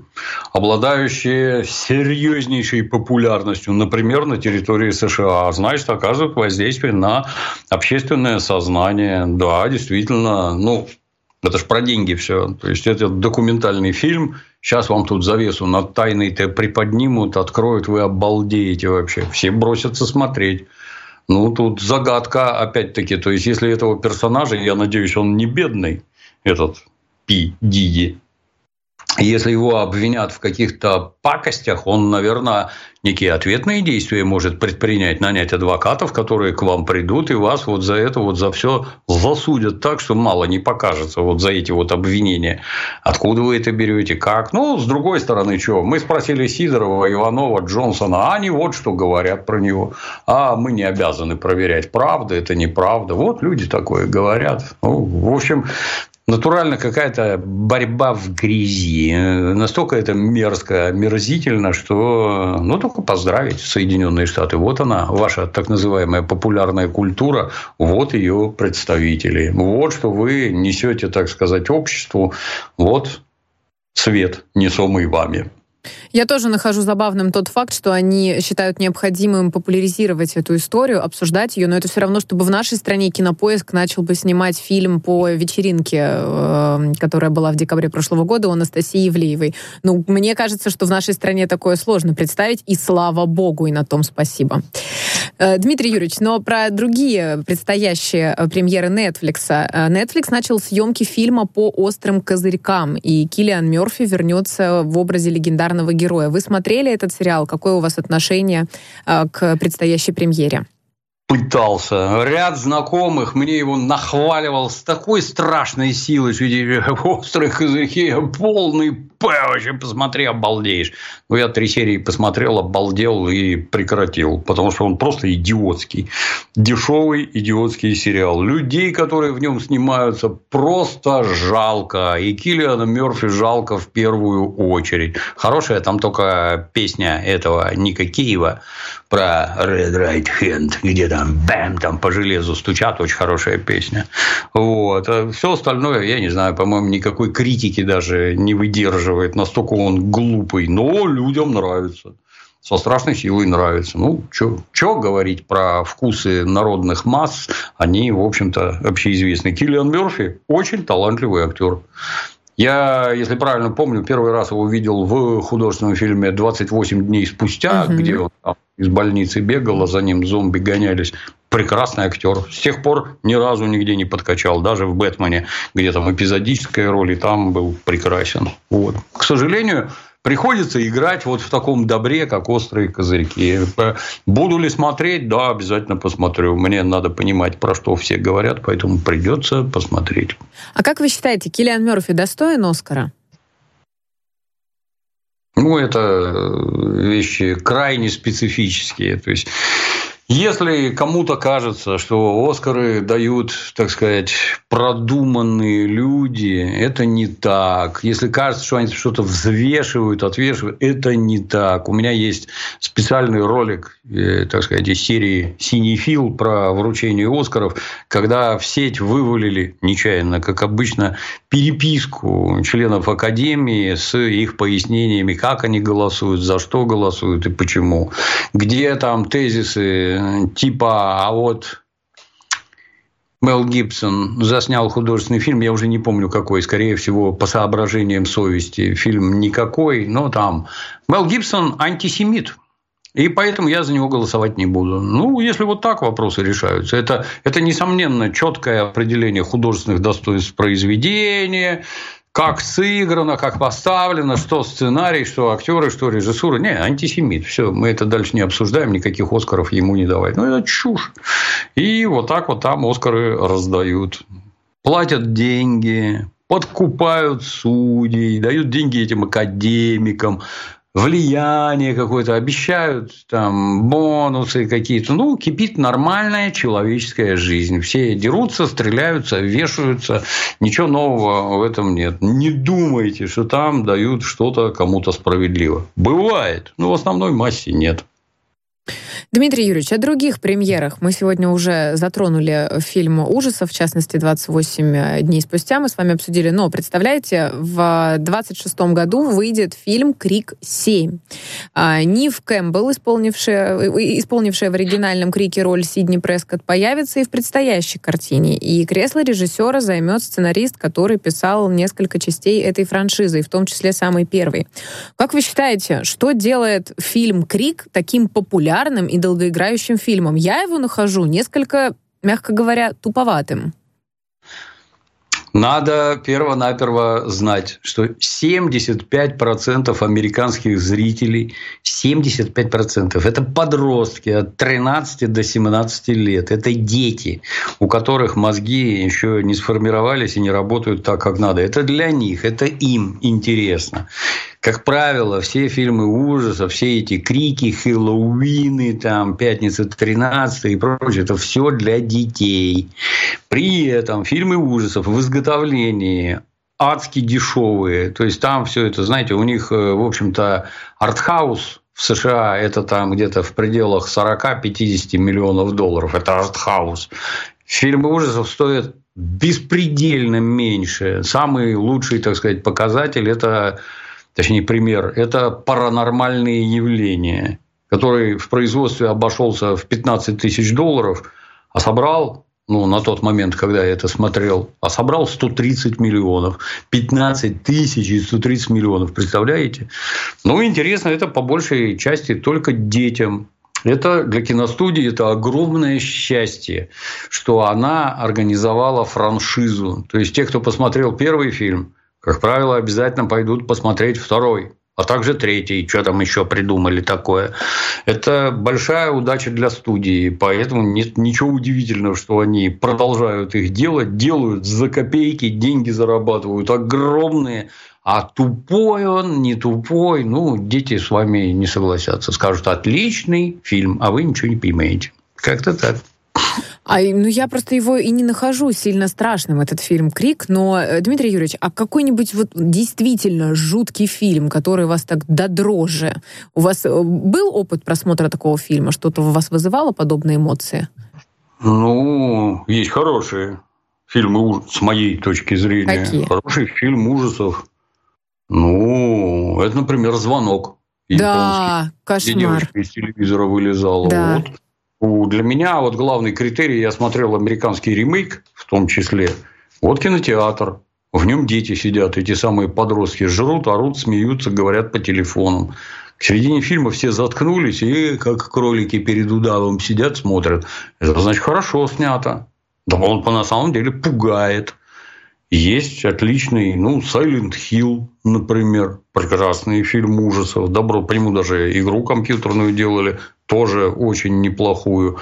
D: обладающие серьезнейшей популярностью, например, на территории США. Значит, оказывают воздействие на общественное сознание. Да, действительно, ну, это ж про деньги все. То есть, это документальный фильм. Сейчас вам тут завесу над тайной-то приподнимут, откроют, вы обалдеете вообще. Все бросятся смотреть. Ну, тут загадка, опять-таки. То есть, если этого персонажа, я надеюсь, он не бедный, этот Пи Диди. Если его обвинят в каких-то пакостях, он, наверное, некие ответные действия может предпринять, нанять адвокатов, которые к вам придут и вас вот за это, вот за все засудят так, что мало не покажется вот за эти вот обвинения. Откуда вы это берете, как? Ну, с другой стороны, что? Мы спросили Сидорова, Иванова, Джонсона, а они вот что говорят про него. А мы не обязаны проверять, правда это, неправда. Вот люди такое говорят. Ну, в общем... Натурально какая-то борьба в грязи. Настолько это мерзко, омерзительно, что ну, только поздравить Соединенные Штаты. Вот она, ваша так называемая популярная культура, вот ее представители. Вот что вы несете, так сказать, обществу. Вот свет, несомый вами.
E: Я тоже нахожу забавным тот факт, что они считают необходимым популяризировать эту историю, обсуждать ее, но это все равно, чтобы в нашей стране Кинопоиск начал бы снимать фильм по вечеринке, которая была в декабре прошлого года у Анастасии Ивлеевой. Ну, мне кажется, что в нашей стране такое сложно представить, и слава богу, и на том спасибо. Дмитрий Юрьевич, но про другие предстоящие премьеры Netflix. Netflix начал съемки фильма по «Острым козырькам», и Киллиан Мёрфи вернется в образе легендарного героя. Вы смотрели этот сериал? Какое у вас отношение к предстоящей премьере?
D: Пытался. Ряд знакомых мне его нахваливал с такой страшной силой, что эти острые козырьки, полный П, вообще посмотри, обалдеешь. Ну, я три серии посмотрел, обалдел и прекратил, потому что он просто идиотский. Дешевый идиотский сериал. Людей, которые в нем снимаются, просто жалко. И Киллиана Мёрфи жалко в первую очередь. Хорошая там только песня этого Ника Кейва про Red Right Hand, где там бэм, там по железу стучат, очень хорошая песня. Вот. А все остальное, я не знаю, по-моему, никакой критики даже не выдерживает, настолько он глупый, но людям нравится. Со страшной силой нравится. Ну, что говорить про вкусы народных масс, они, в общем-то, общеизвестны. Киллиан Мёрфи очень талантливый актер. Я, если правильно помню, первый раз его видел в художественном фильме «двадцать восемь дней спустя», угу. где он там из больницы бегал, а за ним зомби гонялись. Прекрасный актер. С тех пор ни разу нигде не подкачал. Даже в «Бэтмене», где там эпизодическая роль, и там был прекрасен. Вот. К сожалению, приходится играть вот в таком добре, как «Острые козырьки». Буду ли смотреть? Да, обязательно посмотрю. Мне надо понимать, про что все говорят, поэтому придется посмотреть.
E: А как вы считаете, Киллиан Мёрфи достоин Оскара?
D: Ну, это вещи крайне специфические. То есть, если кому-то кажется, что Оскары дают, так сказать, продуманные люди, это не так. Если кажется, что они что-то взвешивают, отвешивают, это не так. У меня есть специальный ролик, так сказать, из серии «Синефил» про вручение Оскаров, когда в сеть вывалили нечаянно, как обычно, переписку членов Академии с их пояснениями, как они голосуют, за что голосуют и почему. Где там тезисы типа, а вот Мел Гибсон заснял художественный фильм, я уже не помню какой, скорее всего, по соображениям совести. Фильм никакой, но там Мел Гибсон антисемит. И поэтому я за него голосовать не буду. Ну, если вот так вопросы решаются, это, это несомненно, четкое определение художественных достоинств произведения, как сыграно, как поставлено, что сценарий, что актеры, что режиссура. Не, антисемит. Все, мы это дальше не обсуждаем, никаких Оскаров ему не давать. Ну, это чушь. И вот так вот там Оскары раздают. Платят деньги, подкупают судей, дают деньги этим академикам, влияние какое-то, обещают там бонусы какие-то. Ну, кипит нормальная человеческая жизнь. Все дерутся, стреляются, вешаются. Ничего нового в этом нет. Не думайте, что там дают что-то кому-то справедливо. Бывает, но в основной массе нет.
E: Дмитрий Юрьевич, о других премьерах. Мы сегодня уже затронули фильм ужасов, в частности, «двадцать восемь дней спустя» мы с вами обсудили. Но, представляете, в двадцать шестом году выйдет фильм «Крик семь». Нив Кэмпбелл, исполнившая, исполнившая в оригинальном «Крике» роль Сидни Прескотт, появится и в предстоящей картине. И кресло режиссера займет сценарист, который писал несколько частей этой франшизы, в том числе самый первый. Как вы считаете, что делает фильм «Крик» таким популярным и долгоиграющим фильмом? Я его нахожу несколько, мягко говоря, туповатым.
D: Надо перво-наперво знать, что семьдесят пять процентов американских зрителей, семьдесят пять процентов это подростки от тринадцати до семнадцати лет. Это дети, у которых мозги еще не сформировались и не работают так, как надо. Это для них, это им интересно. Как правило, все фильмы ужасов, все эти крики, Хэллоуины, там, Пятница тринадцатая и прочее, это все для детей. При этом фильмы ужасов в изготовлении адски дешевые. То есть, там все это, знаете, у них, в общем-то, артхаус в США это там где-то в пределах сорок-пятьдесят миллионов долларов. Это артхаус. Фильмы ужасов стоят беспредельно меньше. Самый лучший, так сказать, показатель – это точнее, пример, это паранормальные явления, который в производстве обошелся в пятнадцать тысяч долларов, а собрал, ну, на тот момент, когда я это смотрел, а собрал сто тридцать миллионов. пятнадцать тысяч и сто тридцать миллионов, представляете? Ну, интересно, это по большей части только детям. Это для киностудии это огромное счастье, что она организовала франшизу. То есть, те, кто посмотрел первый фильм, как правило, обязательно пойдут посмотреть второй. А также третий, что там еще придумали такое. Это большая удача для студии, поэтому нет ничего удивительного, что они продолжают их делать, делают за копейки, деньги зарабатывают огромные, а тупой он, не тупой, ну, дети с вами не согласятся, скажут, отличный фильм, а вы ничего не понимаете. Как-то так.
E: А, ну, я просто его и не нахожу сильно страшным, этот фильм «Крик». Но, Дмитрий Юрьевич, а какой-нибудь вот действительно жуткий фильм, который вас так до дрожи? У вас был опыт просмотра такого фильма? Что-то у вас вызывало подобные эмоции?
D: Ну, есть хорошие фильмы, с моей точки зрения.
E: Какие?
D: Хороший фильм ужасов. Ну, это, например, «Звонок».
E: Да, кошмар.
D: Где девочка из телевизора вылезала.
E: Да.
D: Вот. Для меня вот главный критерий, я смотрел американский ремейк, в том числе, вот кинотеатр, в нем дети сидят, эти самые подростки, жрут, орут, смеются, говорят по телефонам. К середине фильма все заткнулись и, как кролики перед удавом, сидят, смотрят. Это значит, хорошо снято. Да он на самом деле пугает. Есть отличный, ну, Silent Hill, например, прекрасный фильм ужасов. Добро приму, даже игру компьютерную делали, тоже очень неплохую.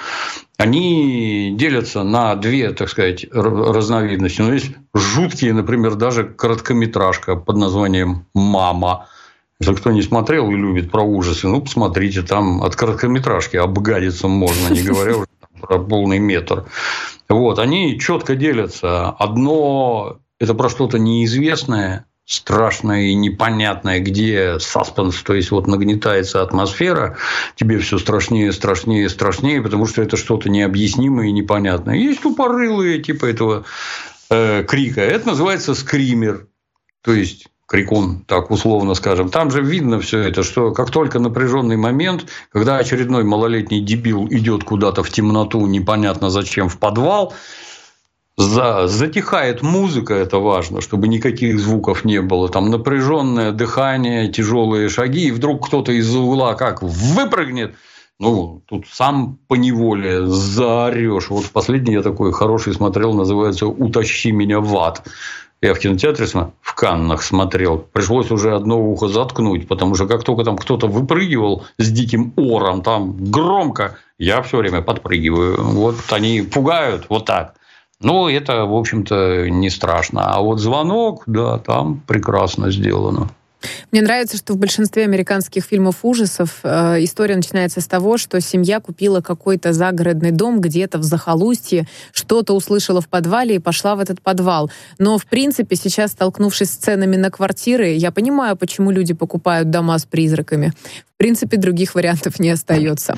D: Они делятся на две, так сказать, разновидности. Но есть жуткие, например, даже короткометражка под названием «Мама». Если кто не смотрел и любит про ужасы, ну, посмотрите, там от короткометражки обгадиться можно, не говоря уже про полный метр. Вот, они четко делятся. Одно – это про что-то неизвестное, страшное и непонятное, где саспенс, то есть вот нагнетается атмосфера, тебе все страшнее, страшнее, страшнее, потому что это что-то необъяснимое и непонятное. Есть тупорылые типа этого э, крика. Это называется скример, то есть крикун, так условно скажем. Там же видно все это, что как только напряженный момент, когда очередной малолетний дебил идет куда-то в темноту, непонятно зачем, в подвал, за... затихает музыка, это важно, чтобы никаких звуков не было. Там напряженное дыхание, тяжелые шаги, и вдруг кто-то из-за угла как выпрыгнет. Ну, тут сам поневоле заорешь. Вот последний я такой хороший смотрел, называется «Утащи меня в ад». Я в кинотеатре в Каннах смотрел. Пришлось уже одно ухо заткнуть, потому что как только там кто-то выпрыгивал с диким ором, там громко, я все время подпрыгиваю. Вот они пугают вот так. Ну, это, в общем-то, не страшно. А вот «Звонок», да, там прекрасно сделано.
E: Мне нравится, что в большинстве американских фильмов ужасов э, история начинается с того, что семья купила какой-то загородный дом где-то в захолустье, что-то услышала в подвале и пошла в этот подвал. Но, в принципе, сейчас, столкнувшись с ценами на квартиры, я понимаю, почему люди покупают дома с призраками. В принципе, других вариантов не остается.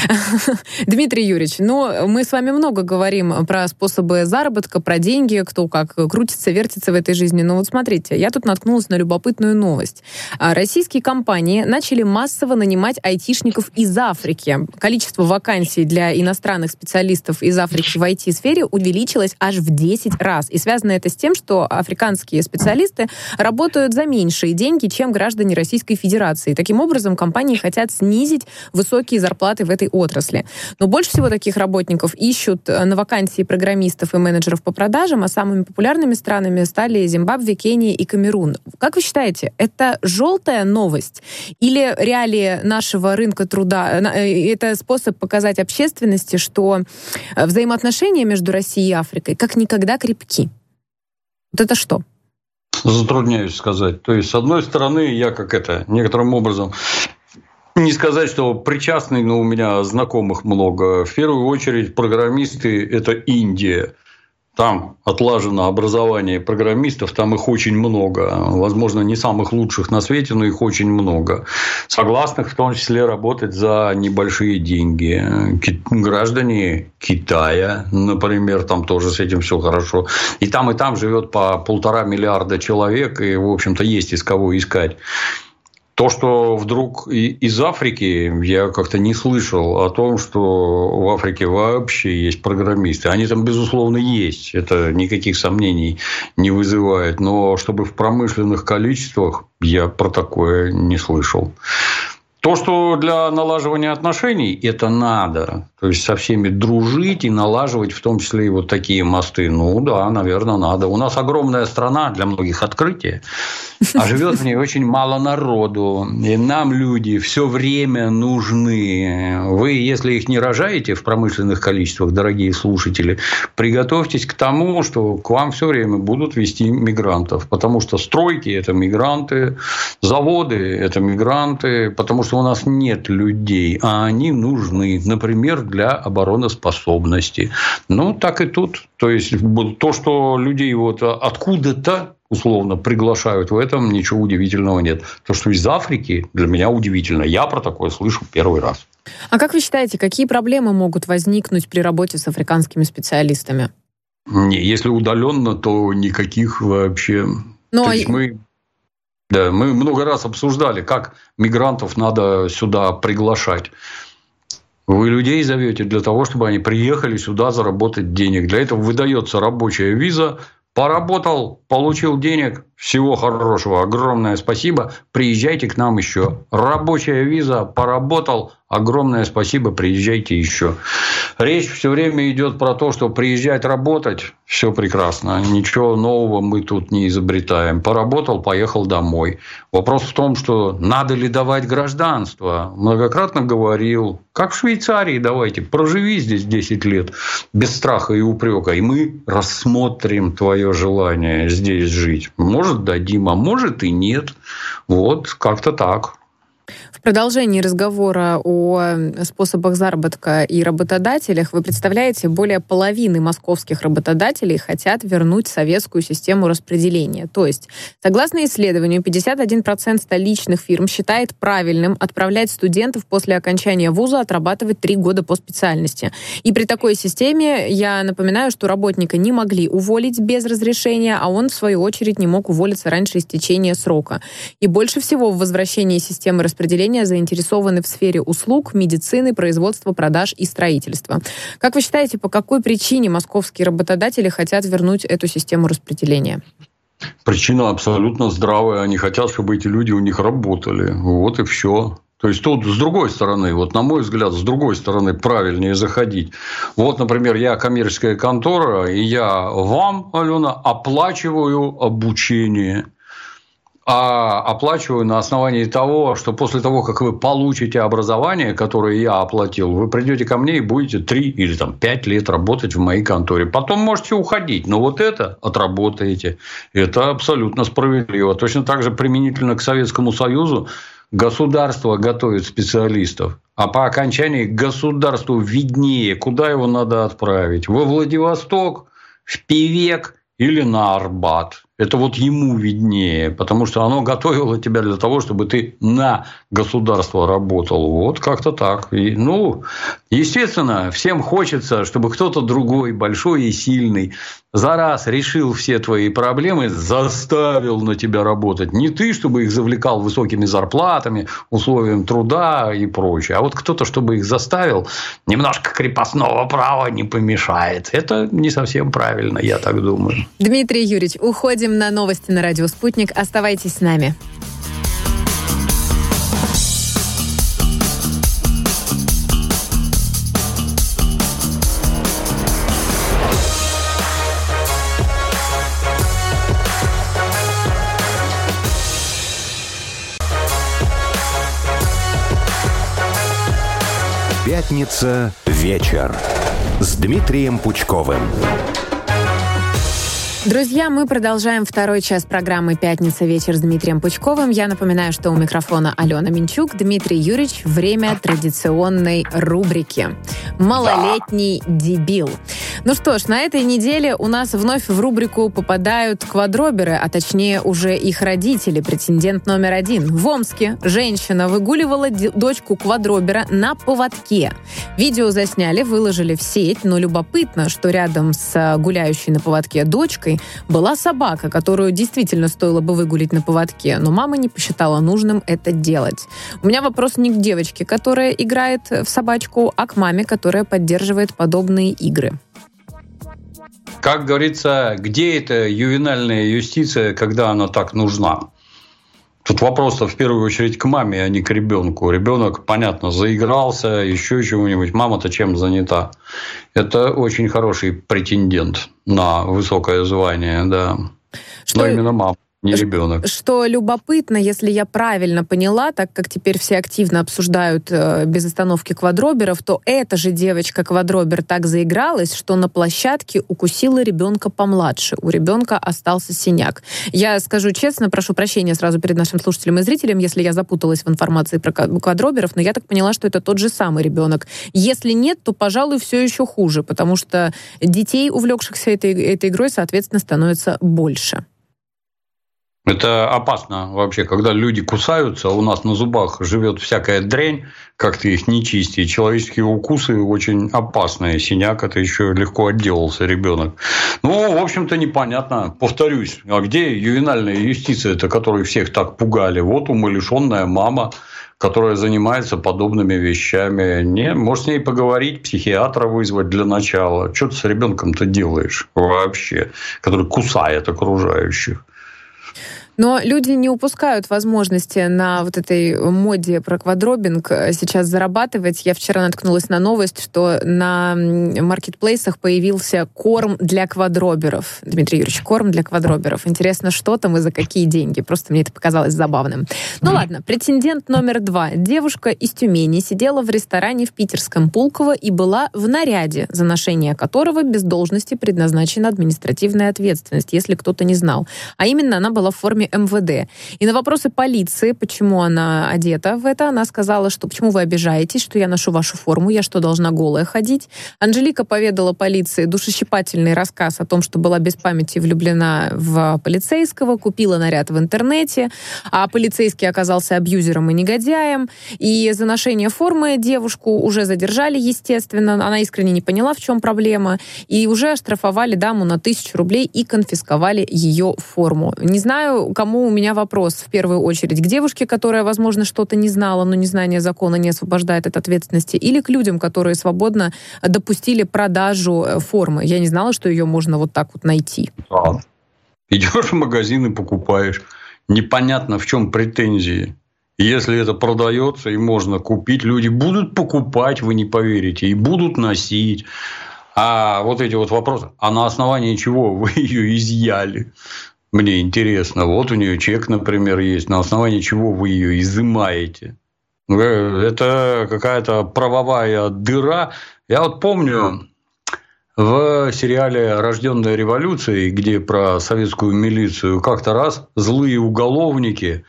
E: Дмитрий Юрьевич, ну, мы с вами много говорим про способы заработка, про деньги, кто как крутится, вертится в этой жизни. Но вот смотрите, я тут наткнулась на любопытную новость. Российские компании начали массово нанимать айтишников из Африки. Количество вакансий для иностранных специалистов из Африки в ай ти-сфере увеличилось аж в десять раз. И связано это с тем, что африканские специалисты работают за меньшие деньги, чем граждане Российской Федерации. Таким образом, компании хотят снизить высокие зарплаты в этой отрасли. Но больше всего таких работников ищут на вакансии программистов и менеджеров по продажам, а самыми популярными странами стали Зимбабве, Кения и Камерун. Как вы считаете, это желтая новость или реалии нашего рынка труда? Это способ показать общественности, что взаимоотношения между Россией и Африкой как никогда крепки? Вот это что?
D: Затрудняюсь сказать. То есть, с одной стороны, я как это, некоторым образом... Не сказать, что причастный, но у меня знакомых много. В первую очередь, программисты – это Индия. Там отлажено образование программистов, там их очень много. Возможно, не самых лучших на свете, но их очень много. Согласных, в том числе, работать за небольшие деньги. Граждане Китая, например, там тоже с этим все хорошо. И там, и там живет по полтора миллиарда человек, и, в общем-то, есть из кого искать. То, что вдруг из Африки, я как-то не слышал о том, что в Африке вообще есть программисты. Они там, безусловно, есть. Это никаких сомнений не вызывает. Но чтобы в промышленных количествах, я про такое не слышал. То, что для налаживания отношений это надо, то есть со всеми дружить и налаживать, в том числе и вот такие мосты, ну да, наверное, надо. У нас огромная страна, для многих открытие, а живет в ней очень мало народу, и нам люди все время нужны. Вы, если их не рожаете в промышленных количествах, дорогие слушатели, приготовьтесь к тому, что к вам все время будут везти мигрантов, потому что стройки – это мигранты, заводы – это мигранты, потому что у нас нет людей, а они нужны, например, для обороноспособности. Ну, так и тут. То есть, то, что людей вот откуда-то, условно, приглашают в этом, ничего удивительного нет. То, что из Африки, для меня удивительно. Я про такое слышу первый раз.
E: А как вы считаете, какие проблемы могут возникнуть при работе с африканскими специалистами?
D: Не, если удаленно, то никаких вообще.
E: Ну,
D: то
E: а...
D: есть, мы... Да, мы много раз обсуждали, как мигрантов надо сюда приглашать. Вы людей зовете для того, чтобы они приехали сюда заработать денег. Для этого выдается рабочая виза. Поработал, получил денег. Всего хорошего. Огромное спасибо. Приезжайте к нам еще. Рабочая виза. Поработал. Огромное спасибо. Приезжайте еще. Речь все время идет про то, что приезжать работать. Все прекрасно. Ничего нового мы тут не изобретаем. Поработал, поехал домой. Вопрос в том, что надо ли давать гражданство. Многократно говорил. Как в Швейцарии, давайте. Проживи здесь десять лет. Без страха и упрека. И мы рассмотрим твое желание здесь жить. Может, дадим, а может и нет. Вот, как-то так.
E: В продолжении разговора о способах заработка и работодателях вы представляете, более половины московских работодателей хотят вернуть советскую систему распределения. То есть, согласно исследованию, пятьдесят один процент столичных фирм считает правильным отправлять студентов после окончания вуза отрабатывать три года по специальности. И при такой системе, я напоминаю, что работника не могли уволить без разрешения, а он, в свою очередь, не мог уволиться раньше истечения срока. И больше всего в возвращении системы распределения заинтересованы в сфере услуг, медицины, производства, продаж и строительства. Как вы считаете, по какой причине московские работодатели хотят вернуть эту систему распределения?
D: Причина абсолютно здравая. Они хотят, чтобы эти люди у них работали. Вот и все. То есть, тут с другой стороны, вот на мой взгляд, с другой стороны правильнее заходить. Вот, например, я коммерческая контора, и я вам, Алена, оплачиваю обучение. А оплачиваю на основании того, что после того, как вы получите образование, которое я оплатил, вы придете ко мне и будете три или там, пять лет работать в моей конторе. Потом можете уходить, но вот это отработаете. Это абсолютно справедливо. Точно так же применительно к Советскому Союзу государство готовит специалистов. А по окончании государству виднее, куда его надо отправить. Во Владивосток, в Певек или на Арбат. Это вот ему виднее, потому что оно готовило тебя для того, чтобы ты на государство работал. Вот как-то так. И, ну, естественно, всем хочется, чтобы кто-то другой, большой и сильный, за раз решил все твои проблемы, заставил на тебя работать. Не ты, чтобы их завлекал высокими зарплатами, условием труда и прочее, а вот кто-то, чтобы их заставил, немножко крепостного права не помешает. Это не совсем правильно, я так думаю.
E: Дмитрий Юрьевич, уходим на новости на радио «Спутник». Оставайтесь с нами.
A: Пятница. Вечер. С Дмитрием Пучковым.
E: Друзья, мы продолжаем второй час программы «Пятница. Вечер» с Дмитрием Пучковым. Я напоминаю, что у микрофона Алена Минчук. Дмитрий Юрьевич, время традиционной рубрики «Малолетний дебил». Ну что ж, на этой неделе у нас вновь в рубрику попадают квадроберы, а точнее уже их родители. Претендент номер один. В Омске женщина выгуливала дочку квадробера на поводке. Видео засняли, выложили в сеть, но любопытно, что рядом с гуляющей на поводке дочкой девушкой. Была собака, которую действительно стоило бы выгулить на поводке, но мама не посчитала нужным это делать. У меня вопрос не к девочке, которая играет в собачку, а к маме, которая поддерживает подобные игры.
D: Как говорится, где эта ювенальная юстиция, когда она так нужна? Тут вопрос-то в первую очередь к маме, а не к ребенку. Ребенок, понятно, заигрался, еще чего-нибудь. Мама-то чем занята? Это очень хороший претендент на высокое звание, да. Что... Но именно мама. Не ребенок.
E: Что любопытно, если я правильно поняла, так как теперь все активно обсуждают э, без остановки квадроберов, то эта же девочка-квадробер так заигралась, что на площадке укусила ребенка помладше. У ребенка остался синяк. Я скажу честно, прошу прощения сразу перед нашим слушателем и зрителем, если я запуталась в информации про квадроберов, но я так поняла, что это тот же самый ребенок. Если нет, то, пожалуй, все еще хуже, потому что детей, увлекшихся этой, этой игрой, соответственно, становится больше.
D: Это опасно вообще, когда люди кусаются, у нас на зубах живет всякая дрянь, как ты их не чисти. Человеческие укусы очень опасные. Синяк – это еще легко отделался ребенок. Ну, в общем-то, непонятно. Повторюсь, а где ювенальная юстиция-то, которой всех так пугали? Вот умалишенная мама, которая занимается подобными вещами. Не, может, с ней поговорить, психиатра вызвать для начала. Что ты с ребенком-то делаешь вообще, который кусает окружающих?
E: Но люди не упускают возможности на вот этой моде про квадробинг сейчас зарабатывать. Я вчера наткнулась на новость, что на маркетплейсах появился корм для квадроберов. Дмитрий Юрьевич, корм для квадроберов. Интересно, что там и за какие деньги. Просто мне это показалось забавным. Ну ладно, претендент номер два. Девушка из Тюмени сидела в ресторане в питерском Пулково и была в наряде, за ношение которого без должности предназначена административная ответственность, если кто-то не знал. А именно, она была в форме эм вэ дэ. И на вопросы полиции, почему она одета в это, она сказала, что почему вы обижаетесь, что я ношу вашу форму, я что, должна голая ходить? Анжелика поведала полиции душещипательный рассказ о том, что была без памяти влюблена в полицейского, купила наряд в интернете, а полицейский оказался абьюзером и негодяем, и за ношение формы девушку уже задержали, естественно, она искренне не поняла, в чем проблема, и уже оштрафовали даму на тысячу рублей и конфисковали ее форму. Не знаю, кому у меня вопрос в первую очередь. К девушке, которая, возможно, что-то не знала, но незнание закона не освобождает от ответственности, или к людям, которые свободно допустили продажу формы? Я не знала, что ее можно вот так вот найти.
D: Да. Идешь в магазин и покупаешь. Непонятно, в чем претензии. Если это продается и можно купить, люди будут покупать, вы не поверите, и будут носить. А вот эти вот вопросы, а на основании чего вы ее изъяли? Мне интересно. Вот у нее чек, например, есть. На основании чего вы ее изымаете? Это какая-то правовая дыра. Я вот помню в сериале «Рожденная революцией», где про советскую милицию, как-то раз злые уголовники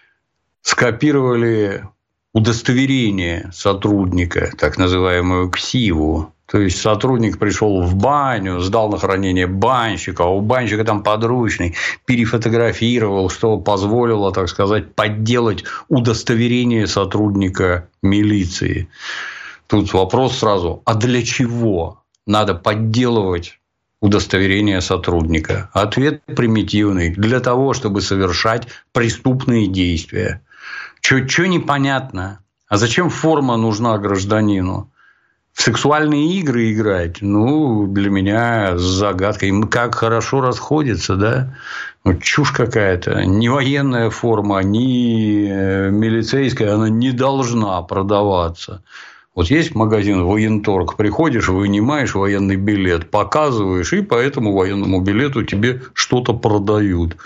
D: скопировали удостоверение сотрудника, так называемую ксиву. То есть сотрудник пришел в баню, сдал на хранение банщика, а у банщика там подручный, перефотографировал, что позволило, так сказать, подделать удостоверение сотрудника милиции. Тут вопрос сразу, а для чего надо подделывать удостоверение сотрудника? Ответ примитивный. Для того, чтобы совершать преступные действия. Что непонятно? А зачем форма нужна гражданину? В сексуальные игры играть, ну, для меня загадка. Им как хорошо расходятся, да? Ну, чушь какая-то. Ни военная форма, ни милицейская, она не должна продаваться. Вот есть магазин военторг, приходишь, вынимаешь военный билет, показываешь, и по этому военному билету тебе что-то продают.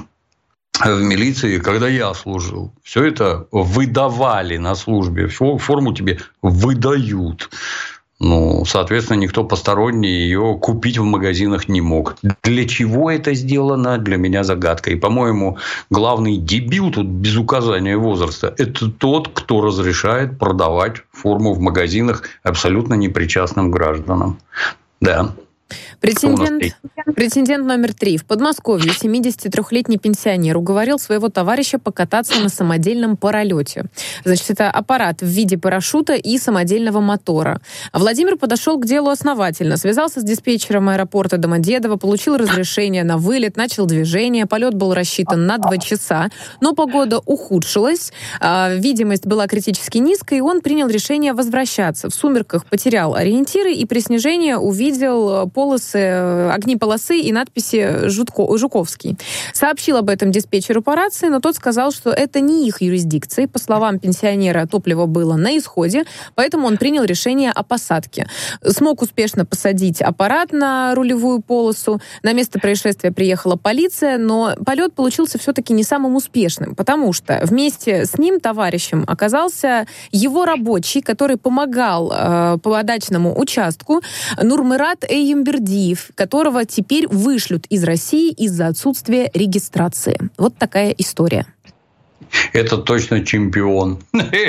D: В милиции, когда я служил, все это выдавали на службе. Форму тебе выдают. Ну, соответственно, никто посторонний ее купить в магазинах не мог. Для чего это сделано, для меня загадка. И, по-моему, главный дебил тут без указания возраста – это тот, кто разрешает продавать форму в магазинах абсолютно непричастным гражданам. Да.
E: Претендент, претендент номер три. В Подмосковье семидесятитрёхлетний пенсионер уговорил своего товарища покататься на самодельном паралете. Значит, это аппарат в виде парашюта и самодельного мотора. Владимир подошел к делу основательно. Связался с диспетчером аэропорта Домодедово, получил разрешение на вылет, начал движение. Полет был рассчитан на два часа, но погода ухудшилась, видимость была критически низкой, и он принял решение возвращаться. В сумерках потерял ориентиры и при снижении увидел полосы, огни полосы и надписи Жутко, «Жуковский». Сообщил об этом диспетчеру по рации, но тот сказал, что это не их юрисдикция. По словам пенсионера, топливо было на исходе, поэтому он принял решение о посадке. Смог успешно посадить аппарат на рулевую полосу. На место происшествия приехала полиция, но полет получился все-таки не самым успешным, потому что вместе с ним, товарищем, оказался его рабочий, который помогал э, по дачному участку, Нурмырат Эйембердиев, которого теперь вышлют из России из-за отсутствия регистрации. Вот такая история.
D: Это точно чемпион.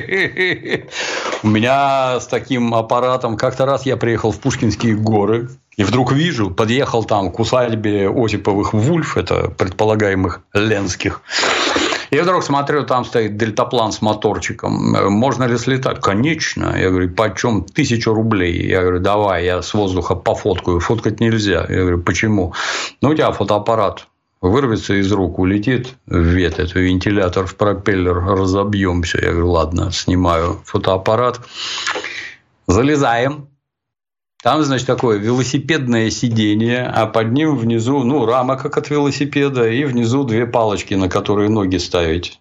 D: У меня с таким аппаратом как-то раз я приехал в Пушкинские горы, и вдруг вижу, подъехал там к усадьбе Осиповых Вульф, это предполагаемых Ленских. И вдруг смотрю, там стоит дельтаплан с моторчиком. Можно ли слетать? Конечно. Я говорю, почем? Тысячу рублей. Я говорю, давай, я с воздуха пофоткаю. Фоткать нельзя. Я говорю, почему? Ну, у тебя фотоаппарат вырвется из рук, улетит в этот вентилятор, в пропеллер, разобьемся. Я говорю, ладно, снимаю фотоаппарат. Залезаем. Там, значит, такое велосипедное сиденье, а под ним внизу, ну, рама, как от велосипеда, и внизу две палочки, на которые ноги ставить.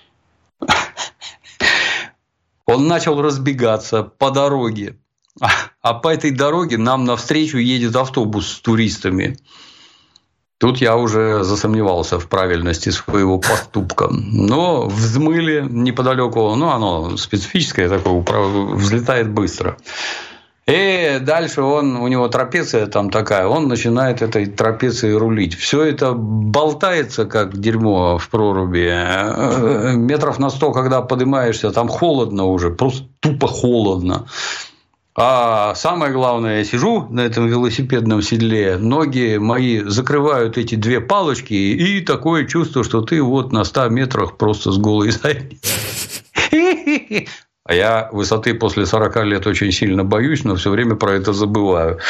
D: Он начал разбегаться по дороге. А по этой дороге нам навстречу едет автобус с туристами. Тут я уже засомневался в правильности своего поступка. Но взмыли неподалеку, ну, оно специфическое такое, взлетает быстро. И дальше он, у него трапеция там такая, он начинает этой трапецией рулить. Все это болтается, как дерьмо в проруби. Метров на сто, когда поднимаешься, там холодно уже, просто тупо холодно. А самое главное, я сижу на этом велосипедном седле, ноги мои закрывают эти две палочки, и такое чувство, что ты вот на ста метрах просто с голой задницей. А я высоты после сорока лет очень сильно боюсь, но все время про это забываю.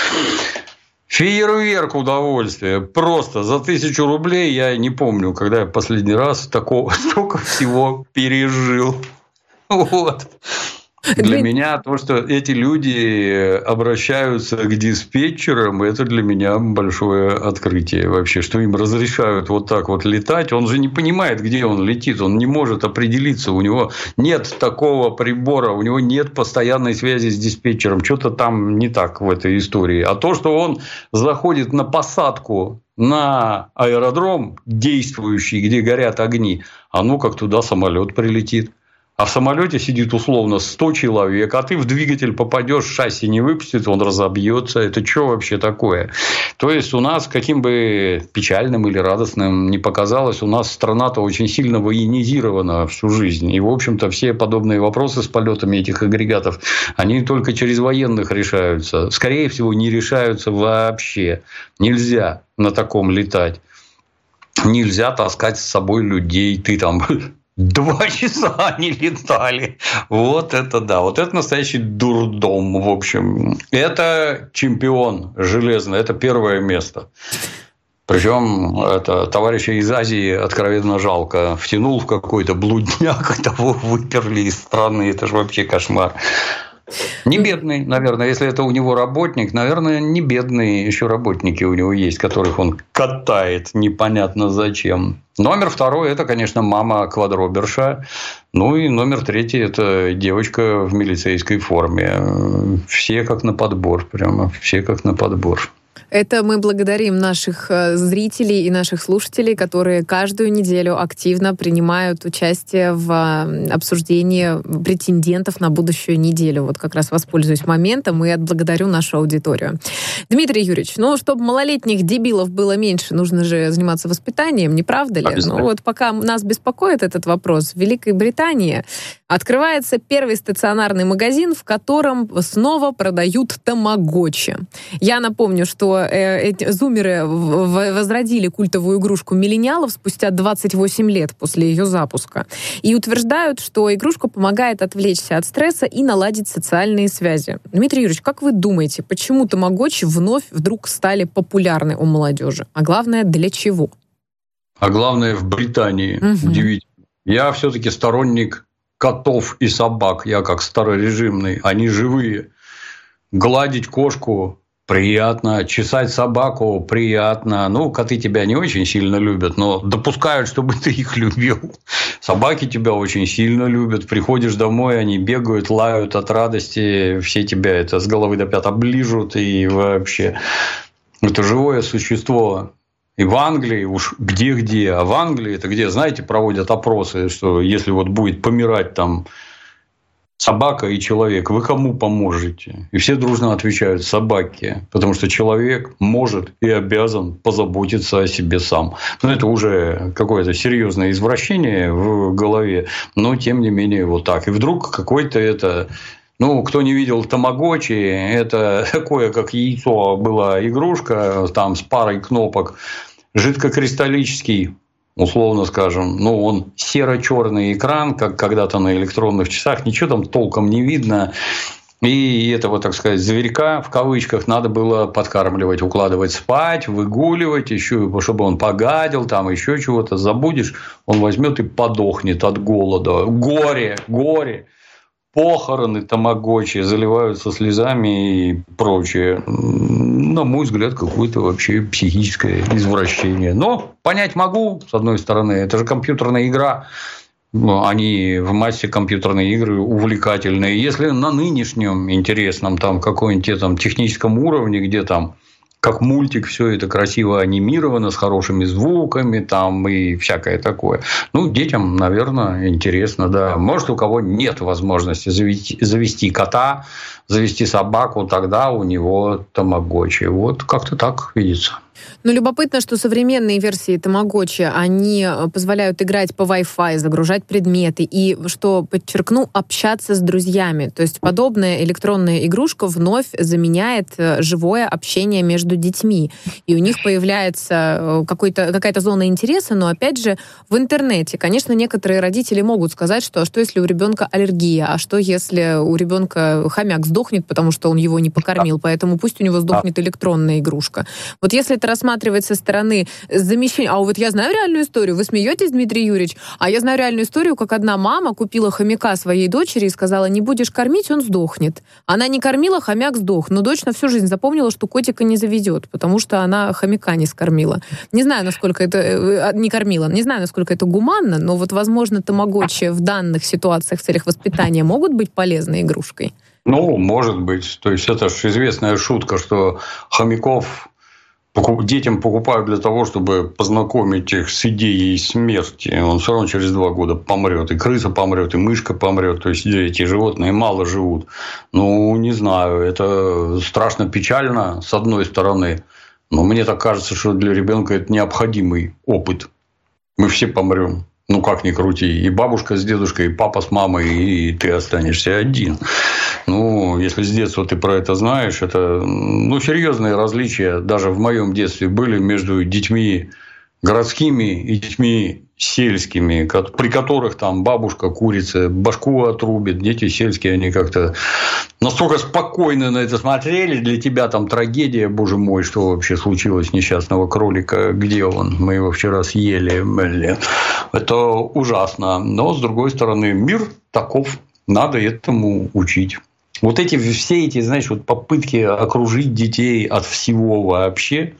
D: Фейерверк удовольствия. Просто за тысячу рублей я не помню, когда я последний раз такого, столько всего пережил. Вот. Для меня то, что эти люди обращаются к диспетчерам, это для меня большое открытие вообще, что им разрешают вот так вот летать. Он же не понимает, где он летит, он не может определиться, у него нет такого прибора, у него нет постоянной связи с диспетчером, что-то там не так в этой истории. А то, что он заходит на посадку на аэродром действующий, где горят огни, а ну как туда самолет прилетит. А в самолете сидит условно сто человек, а ты в двигатель попадешь, шасси не выпустит, он разобьется. Это что вообще такое? То есть у нас, каким бы печальным или радостным ни показалось, у нас страна-то очень сильно военизирована всю жизнь. И, в общем-то, все подобные вопросы с полетами этих агрегатов, они только через военных решаются. Скорее всего, не решаются вообще. Нельзя на таком летать. Нельзя таскать с собой людей. Ты там... Два часа они летали. Вот это да. Вот это настоящий дурдом, в общем. Это чемпион железный. Это первое место. Причем это товарища из Азии откровенно жалко. Втянул в какой-то блудняк, того выперли из страны. Это же вообще кошмар. Не бедный, наверное, если это у него работник, наверное, не бедные еще работники у него есть, которых он катает непонятно зачем. Номер второй – это, конечно, мама квадроберша. Ну, и номер третий – это девочка в милицейской форме. Все как на подбор, прямо все как на подбор.
E: Это мы благодарим наших зрителей и наших слушателей, которые каждую неделю активно принимают участие в обсуждении претендентов на будущую неделю. Вот как раз воспользуюсь моментом и отблагодарю нашу аудиторию. Дмитрий Юрьевич, ну, чтобы малолетних дебилов было меньше, нужно же заниматься воспитанием, не правда ли? Ну, вот пока нас беспокоит этот вопрос, в Великой Британии открывается первый стационарный магазин, в котором снова продают тамагочи. Я напомню, что что э, эти зумеры возродили культовую игрушку миллениалов спустя двадцать восемь лет после ее запуска. И утверждают, что игрушка помогает отвлечься от стресса и наладить социальные связи. Дмитрий Юрьевич, как вы думаете, почему тамагочи вновь вдруг стали популярны у молодежи? А главное, для чего?
D: А главное, в Британии. Угу. Удивительно. Я все-таки сторонник котов и собак. Я как старорежимный. Они живые. Гладить кошку приятно. Чесать собаку приятно. Ну, коты тебя не очень сильно любят, но допускают, чтобы ты их любил. Собаки тебя очень сильно любят. Приходишь домой, они бегают, лают от радости. Все тебя это с головы до пят оближут. И вообще, это живое существо. И в Англии, уж где-где, а в Англии, это где, знаете, проводят опросы, что если вот будет помирать там собака и человек, вы кому поможете? И все дружно отвечают: собаке, потому что человек может и обязан позаботиться о себе сам. Но это уже какое-то серьезное извращение в голове, но тем не менее вот так. И вдруг какой-то это... Ну, кто не видел тамагочи, это такое, как яйцо, была игрушка там с парой кнопок, жидкокристаллический, условно скажем, ну, он серо-черный экран, как когда-то на электронных часах, ничего там толком не видно. И этого, так сказать, зверька, в кавычках, надо было подкармливать, укладывать спать, выгуливать, еще, чтобы он погадил, там еще чего-то. Забудешь, он возьмет и подохнет от голода. Горе, горе. Похороны тамагочи заливаются слезами и прочее. На мой взгляд, какое-то вообще психическое извращение. Но понять могу, с одной стороны, это же компьютерная игра. Они в массе компьютерные игры увлекательные. Если на нынешнем интересном там каком-нибудь там техническом уровне, где там как мультик, все это красиво анимировано, с хорошими звуками там и всякое такое. Ну, детям, наверное, интересно, да. Может, у кого нет возможности завести, завести кота, завести собаку, тогда у него тамагочи. Вот как-то так видится.
E: Но любопытно, что современные версии тамагочи, они позволяют играть по Wi-Fi, загружать предметы и, что подчеркну, общаться с друзьями. То есть подобная электронная игрушка вновь заменяет живое общение между детьми. И у них появляется какой-то, какая-то зона интереса, но опять же в интернете. Конечно, некоторые родители могут сказать, что а что если у ребенка аллергия, а что если у ребенка хомяк сдохнет, потому что он его не покормил, поэтому пусть у него сдохнет электронная игрушка. Вот если это рассматривать со стороны замещения... А вот я знаю реальную историю. Вы смеетесь, Дмитрий Юрьевич? А я знаю реальную историю, как одна мама купила хомяка своей дочери и сказала: не будешь кормить, он сдохнет. Она не кормила, хомяк сдох. Но дочь на всю жизнь запомнила, что котика не заведет, потому что она хомяка не скормила. Не знаю, насколько это... Не кормила. Не знаю, насколько это гуманно, но вот, возможно, тамагочи в данных ситуациях в целях воспитания могут быть полезной игрушкой?
D: Ну, может быть. То есть, это же известная шутка, что хомяков детям покупают для того, чтобы познакомить их с идеей смерти. Он все равно через два года помрет. И крыса помрет, и мышка помрет. То есть, эти животные мало живут. Ну, не знаю. Это страшно печально, с одной стороны. Но мне так кажется, что для ребенка это необходимый опыт. Мы все помрем. Ну, как ни крути. И бабушка с дедушкой, и папа с мамой, и ты останешься один. Ну, если с детства ты про это знаешь, это, ну, серьезные различия даже в моем детстве были между детьми городскими и детьми сельскими, при которых там бабушка курица башку отрубит, дети сельские, они как-то настолько спокойно на это смотрели, для тебя там трагедия, боже мой, что вообще случилось, несчастного кролика, где он, мы его вчера съели, блин, это ужасно, но с другой стороны мир таков, надо этому учить. Вот эти все эти, знаешь, вот попытки окружить детей от всего вообще.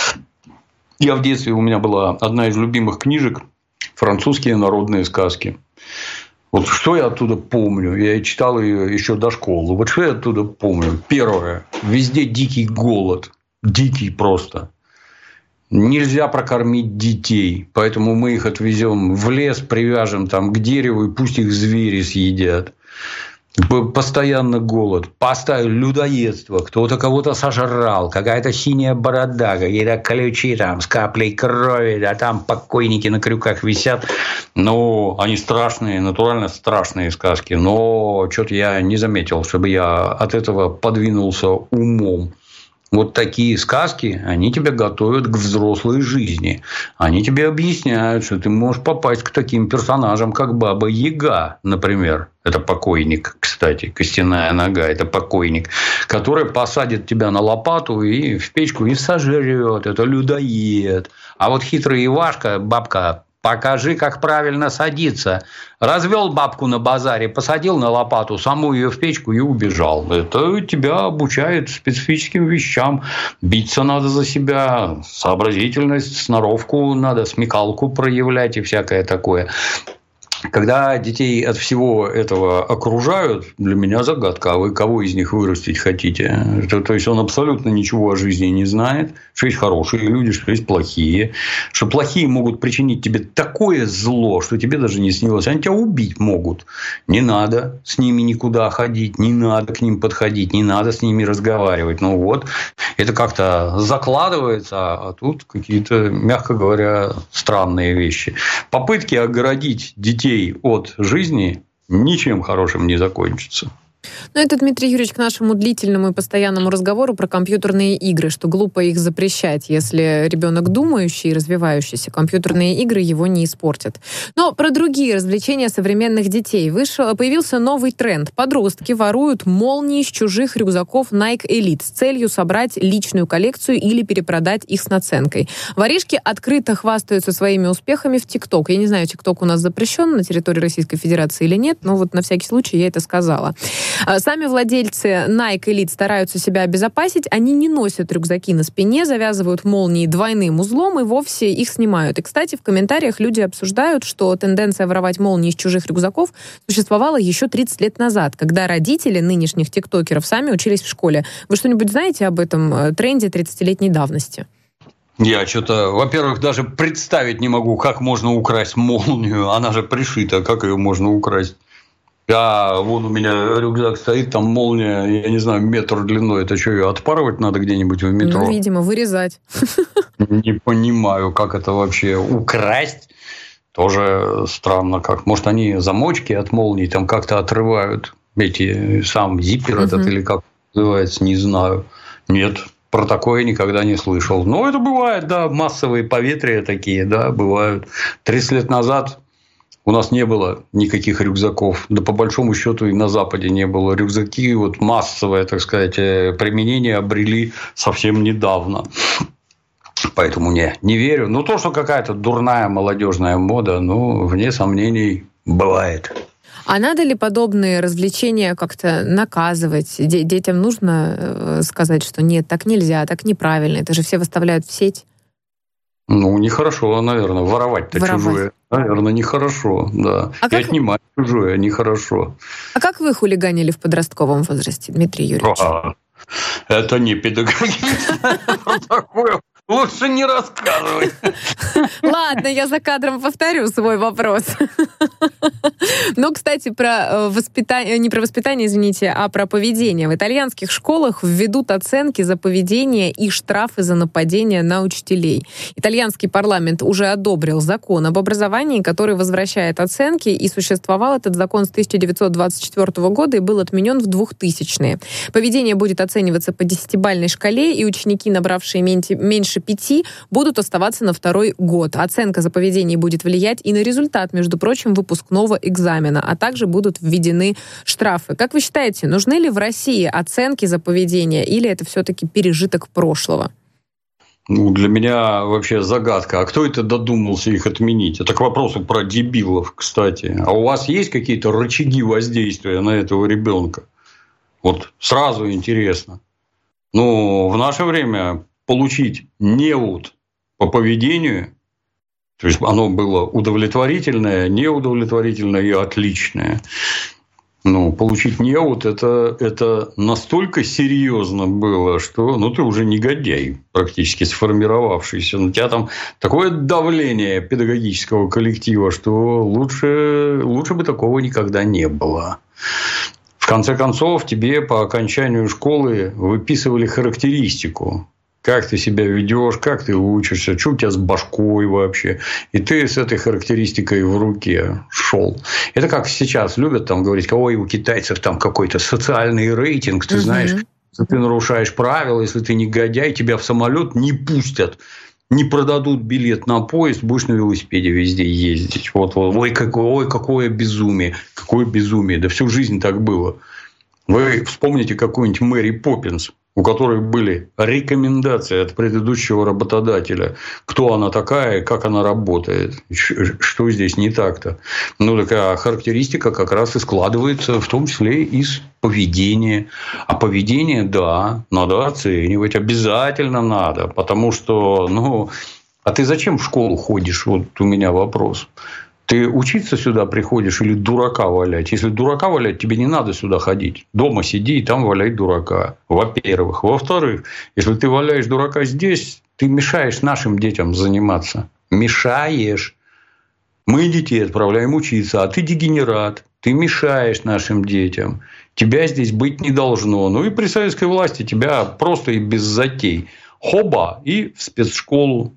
D: Я в детстве, у меня была одна из любимых книжек «Французские народные сказки». Вот что я оттуда помню? Я читал ее еще до школы. Вот что я оттуда помню? Первое. Везде дикий голод. Дикий просто. Нельзя прокормить детей. Поэтому мы их отвезем в лес, привяжем там к дереву, и пусть их звери съедят. Постоянно голод, постоянно людоедство, кто-то кого-то сожрал, какая-то синяя борода, какие-то ключи там с каплей крови, а там покойники на крюках висят. Ну, они страшные, натурально страшные сказки, но что-то я не заметил, чтобы я от этого подвинулся умом. Вот такие сказки, они тебя готовят к взрослой жизни. Они тебе объясняют, что ты можешь попасть к таким персонажам, как Баба Яга, например. Это покойник, кстати, костяная нога, это покойник, который посадит тебя на лопату и в печку и сожрет. Это людоед. А вот хитрый Ивашка, бабка, покажи, как правильно садиться. Развел бабку на базаре, посадил на лопату, саму ее в печку и убежал. Это тебя обучает специфическим вещам. Биться надо за себя, сообразительность, сноровку надо, смекалку проявлять и всякое такое. Когда детей от всего этого окружают, для меня загадка, а вы кого из них вырастить хотите? То, то есть он абсолютно ничего о жизни не знает, что есть хорошие люди, что есть плохие, что плохие могут причинить тебе такое зло, что тебе даже не снилось. Они тебя убить могут. Не надо с ними никуда ходить, не надо к ним подходить, не надо с ними разговаривать. Ну вот, это как-то закладывается, а тут какие-то, мягко говоря, странные вещи. Попытки огородить детей от жизни ничем хорошим не закончится.
E: Ну, это, Дмитрий Юрьевич, к нашему длительному и постоянному разговору про компьютерные игры, что глупо их запрещать. Если ребенок думающий и развивающийся, компьютерные игры его не испортят. Но про другие развлечения современных детей вышел, появился новый тренд. Подростки воруют молнии с чужих рюкзаков Nike Elite с целью собрать личную коллекцию или перепродать их с наценкой. Воришки открыто хвастаются своими успехами в ТикТок. Я не знаю, ТикТок у нас запрещен на территории Российской Федерации или нет, но вот на всякий случай я это сказала. Сами владельцы Nike Elite стараются себя обезопасить. Они не носят рюкзаки на спине, завязывают молнии двойным узлом и вовсе их снимают. И, кстати, в комментариях люди обсуждают, что тенденция воровать молнии из чужих рюкзаков существовала еще тридцать лет назад, когда родители нынешних тиктокеров сами учились в школе. Вы что-нибудь знаете об этом тренде тридцатилетней давности?
D: Я что-то, во-первых, даже представить не могу, как можно украсть молнию. Она же пришита, как ее можно украсть? А вон у меня рюкзак стоит, там молния, я не знаю, метр длиной. Это что, ее отпарывать надо где-нибудь в метро?
E: Ну, видимо, вырезать.
D: Не понимаю, как это вообще украсть. Тоже странно как. Может, они замочки от молний там как-то отрывают. Эти, сам зиппер этот или как называется, не знаю. Нет, про такое никогда не слышал. Но это бывает, да, массовые поветрия такие, да, бывают. тридцать лет назад у нас не было никаких рюкзаков. Да по большому счету и на Западе не было. Рюкзаки вот массовое, так сказать, применение обрели совсем недавно. Поэтому не, не верю. Ну, то, что какая-то дурная молодежная мода, ну, вне сомнений, бывает.
E: А надо ли подобные развлечения как-то наказывать? Детям нужно сказать, что нет, так нельзя, так неправильно. Это же все выставляют в сеть.
D: Ну, нехорошо, наверное. Воровать-то
E: Воровать.
D: Чужое. Наверное, нехорошо, да.
E: А
D: И
E: как...
D: отнимать чужое нехорошо.
E: А как вы хулиганили в подростковом возрасте, Дмитрий Юрьевич?
D: А, это не педагогично. Такое лучше не рассказывать.
E: Ладно, я за кадром повторю свой вопрос. Но, кстати, про воспитание, не про воспитание, извините, а про поведение. В итальянских школах введут оценки за поведение и штрафы за нападение на учителей. Итальянский парламент уже одобрил закон об образовании, который возвращает оценки, и существовал этот закон с тысяча девятьсот двадцать четвёртого года и был отменен в двухтысячные. Поведение будет оцениваться по десятибалльной шкале, и ученики, набравшие меньше пяти, будут оставаться на второй год. Оценка за поведение будет влиять и на результат, между прочим, выпускного экзамена, а также будут введены штрафы. Как вы считаете, нужны ли в России оценки за поведение, или это все-таки пережиток прошлого?
D: Ну, для меня вообще загадка. А кто это додумался их отменить? Это к вопросу про дебилов, кстати. А у вас есть какие-то рычаги воздействия на этого ребенка? Вот сразу интересно. Ну, в наше время получить неуд по поведению, то есть оно было удовлетворительное, неудовлетворительное и отличное. Ну, получить неуд это, это настолько серьезно было, что ну, ты уже негодяй, практически сформировавшийся. На тебя там такое давление педагогического коллектива, что лучше, лучше бы такого никогда не было. В конце концов, тебе по окончанию школы выписывали характеристику. Как ты себя ведешь, как ты учишься, что у тебя с башкой вообще. И ты с этой характеристикой в руке шел. Это как сейчас любят там говорить, ой, у китайцев там какой-то социальный рейтинг, ты угу. знаешь, Если ты нарушаешь правила, если ты негодяй, тебя в самолет не пустят. Не продадут билет на поезд, будешь на велосипеде везде ездить. Вот, вот. Ой, какое, ой, какое безумие. Какое безумие. Да всю жизнь так было. Вы вспомните какую-нибудь Мэри Поппинс, у которой были рекомендации от предыдущего работодателя, кто она такая, как она работает, что здесь не так-то. Ну, такая характеристика как раз и складывается в том числе из поведения. А поведение, да, надо оценивать, обязательно надо, потому что, ну, а ты зачем в школу ходишь? Вот у меня вопрос. Ты учиться сюда приходишь или дурака валять? Если дурака валять, тебе не надо сюда ходить. Дома сиди и там валяй дурака. Во-первых. Во-вторых, если ты валяешь дурака здесь, ты мешаешь нашим детям заниматься. Мешаешь. Мы детей отправляем учиться, а ты дегенерат. Ты мешаешь нашим детям. Тебя здесь быть не должно. Ну и при советской власти тебя просто и без затей. Хоба и в спецшколу.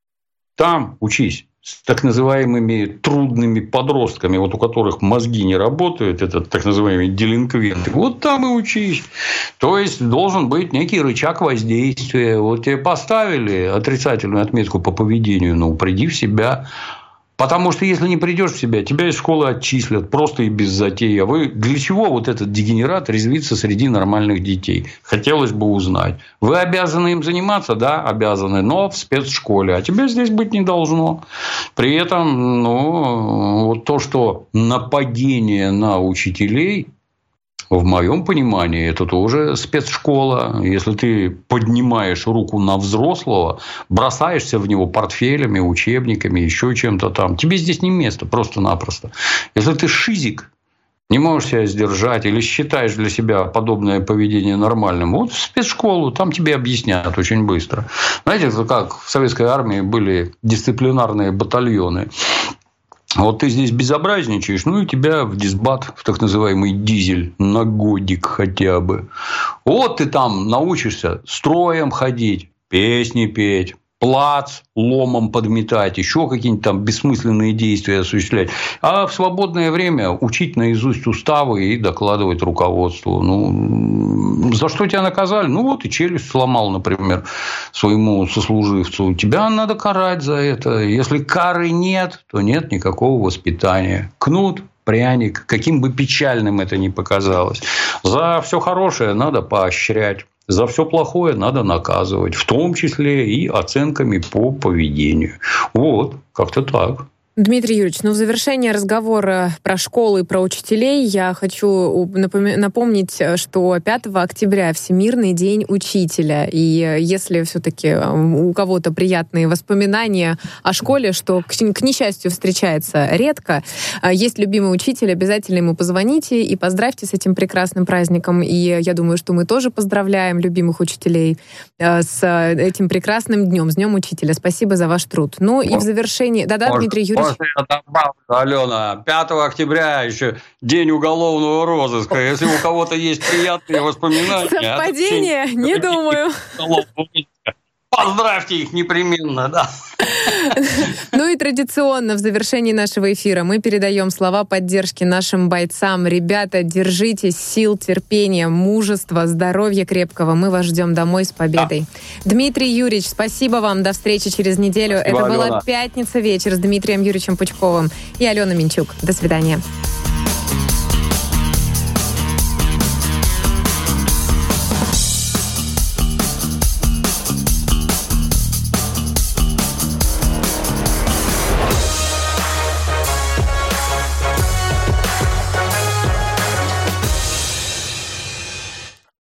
D: Там учись. С так называемыми трудными подростками, вот у которых мозги не работают, это так называемые делинквенты, вот там и учись. То есть, должен быть некий рычаг воздействия. Вот тебе поставили отрицательную отметку по поведению, ну, приди в себя. Потому что, если не придешь в себя, тебя из школы отчислят просто и без затей. А вы для чего вот этот дегенерат резвится среди нормальных детей? Хотелось бы узнать. Вы обязаны им заниматься? Да, обязаны, но в спецшколе. А тебя здесь быть не должно. При этом, ну, вот то, что нападение на учителей, в моем понимании, это тоже спецшкола. Если ты поднимаешь руку на взрослого, бросаешься в него портфелями, учебниками, еще чем-то там, тебе здесь не место, просто-напросто. Если ты шизик, не можешь себя сдержать или считаешь для себя подобное поведение нормальным, вот в спецшколу, там тебе объяснят очень быстро. Знаете, как в советской армии были дисциплинарные батальоны. Вот ты здесь безобразничаешь, ну и тебя в дисбат, в так называемый дизель, на годик хотя бы. Вот ты там научишься строем ходить, песни петь, плац ломом подметать, еще какие-нибудь там бессмысленные действия осуществлять. А в свободное время учить наизусть уставы и докладывать руководству. Ну, за что тебя наказали? Ну, вот и челюсть сломал, например, своему сослуживцу. Тебя надо карать за это. Если кары нет, то нет никакого воспитания. Кнут, пряник, каким бы печальным это ни показалось. За все хорошее надо поощрять. За все плохое надо наказывать, в том числе и оценками по поведению. Вот, как-то так.
E: Дмитрий Юрьевич, ну в завершение разговора про школы и про учителей я хочу напомнить, что пятого октября Всемирный день учителя. И если все-таки у кого-то приятные воспоминания о школе, что, к несчастью, встречается редко, есть любимый учитель, обязательно ему позвоните и поздравьте с этим прекрасным праздником. И я думаю, что мы тоже поздравляем любимых учителей с этим прекрасным днем, с Днем Учителя. Спасибо за ваш труд. Ну и в завершении... Да-да, Дмитрий Юрьевич.
D: Можно я добавлю, Алена, пятого октября еще день уголовного розыска. Если у кого-то есть приятные воспоминания...
E: Совпадение? Не думаю.
D: Поздравьте их непременно, да.
E: Ну и традиционно в завершении нашего эфира мы передаем слова поддержки нашим бойцам. Ребята, держитесь, сил, терпения, мужества, здоровья крепкого. Мы вас ждем домой с победой. Да. Дмитрий Юрьевич, спасибо вам. До встречи через неделю.
D: Спасибо,
E: Это
D: Алена.
E: была «Пятница вечер» с Дмитрием Юрьевичем Пучковым и Аленой Минчук. До свидания.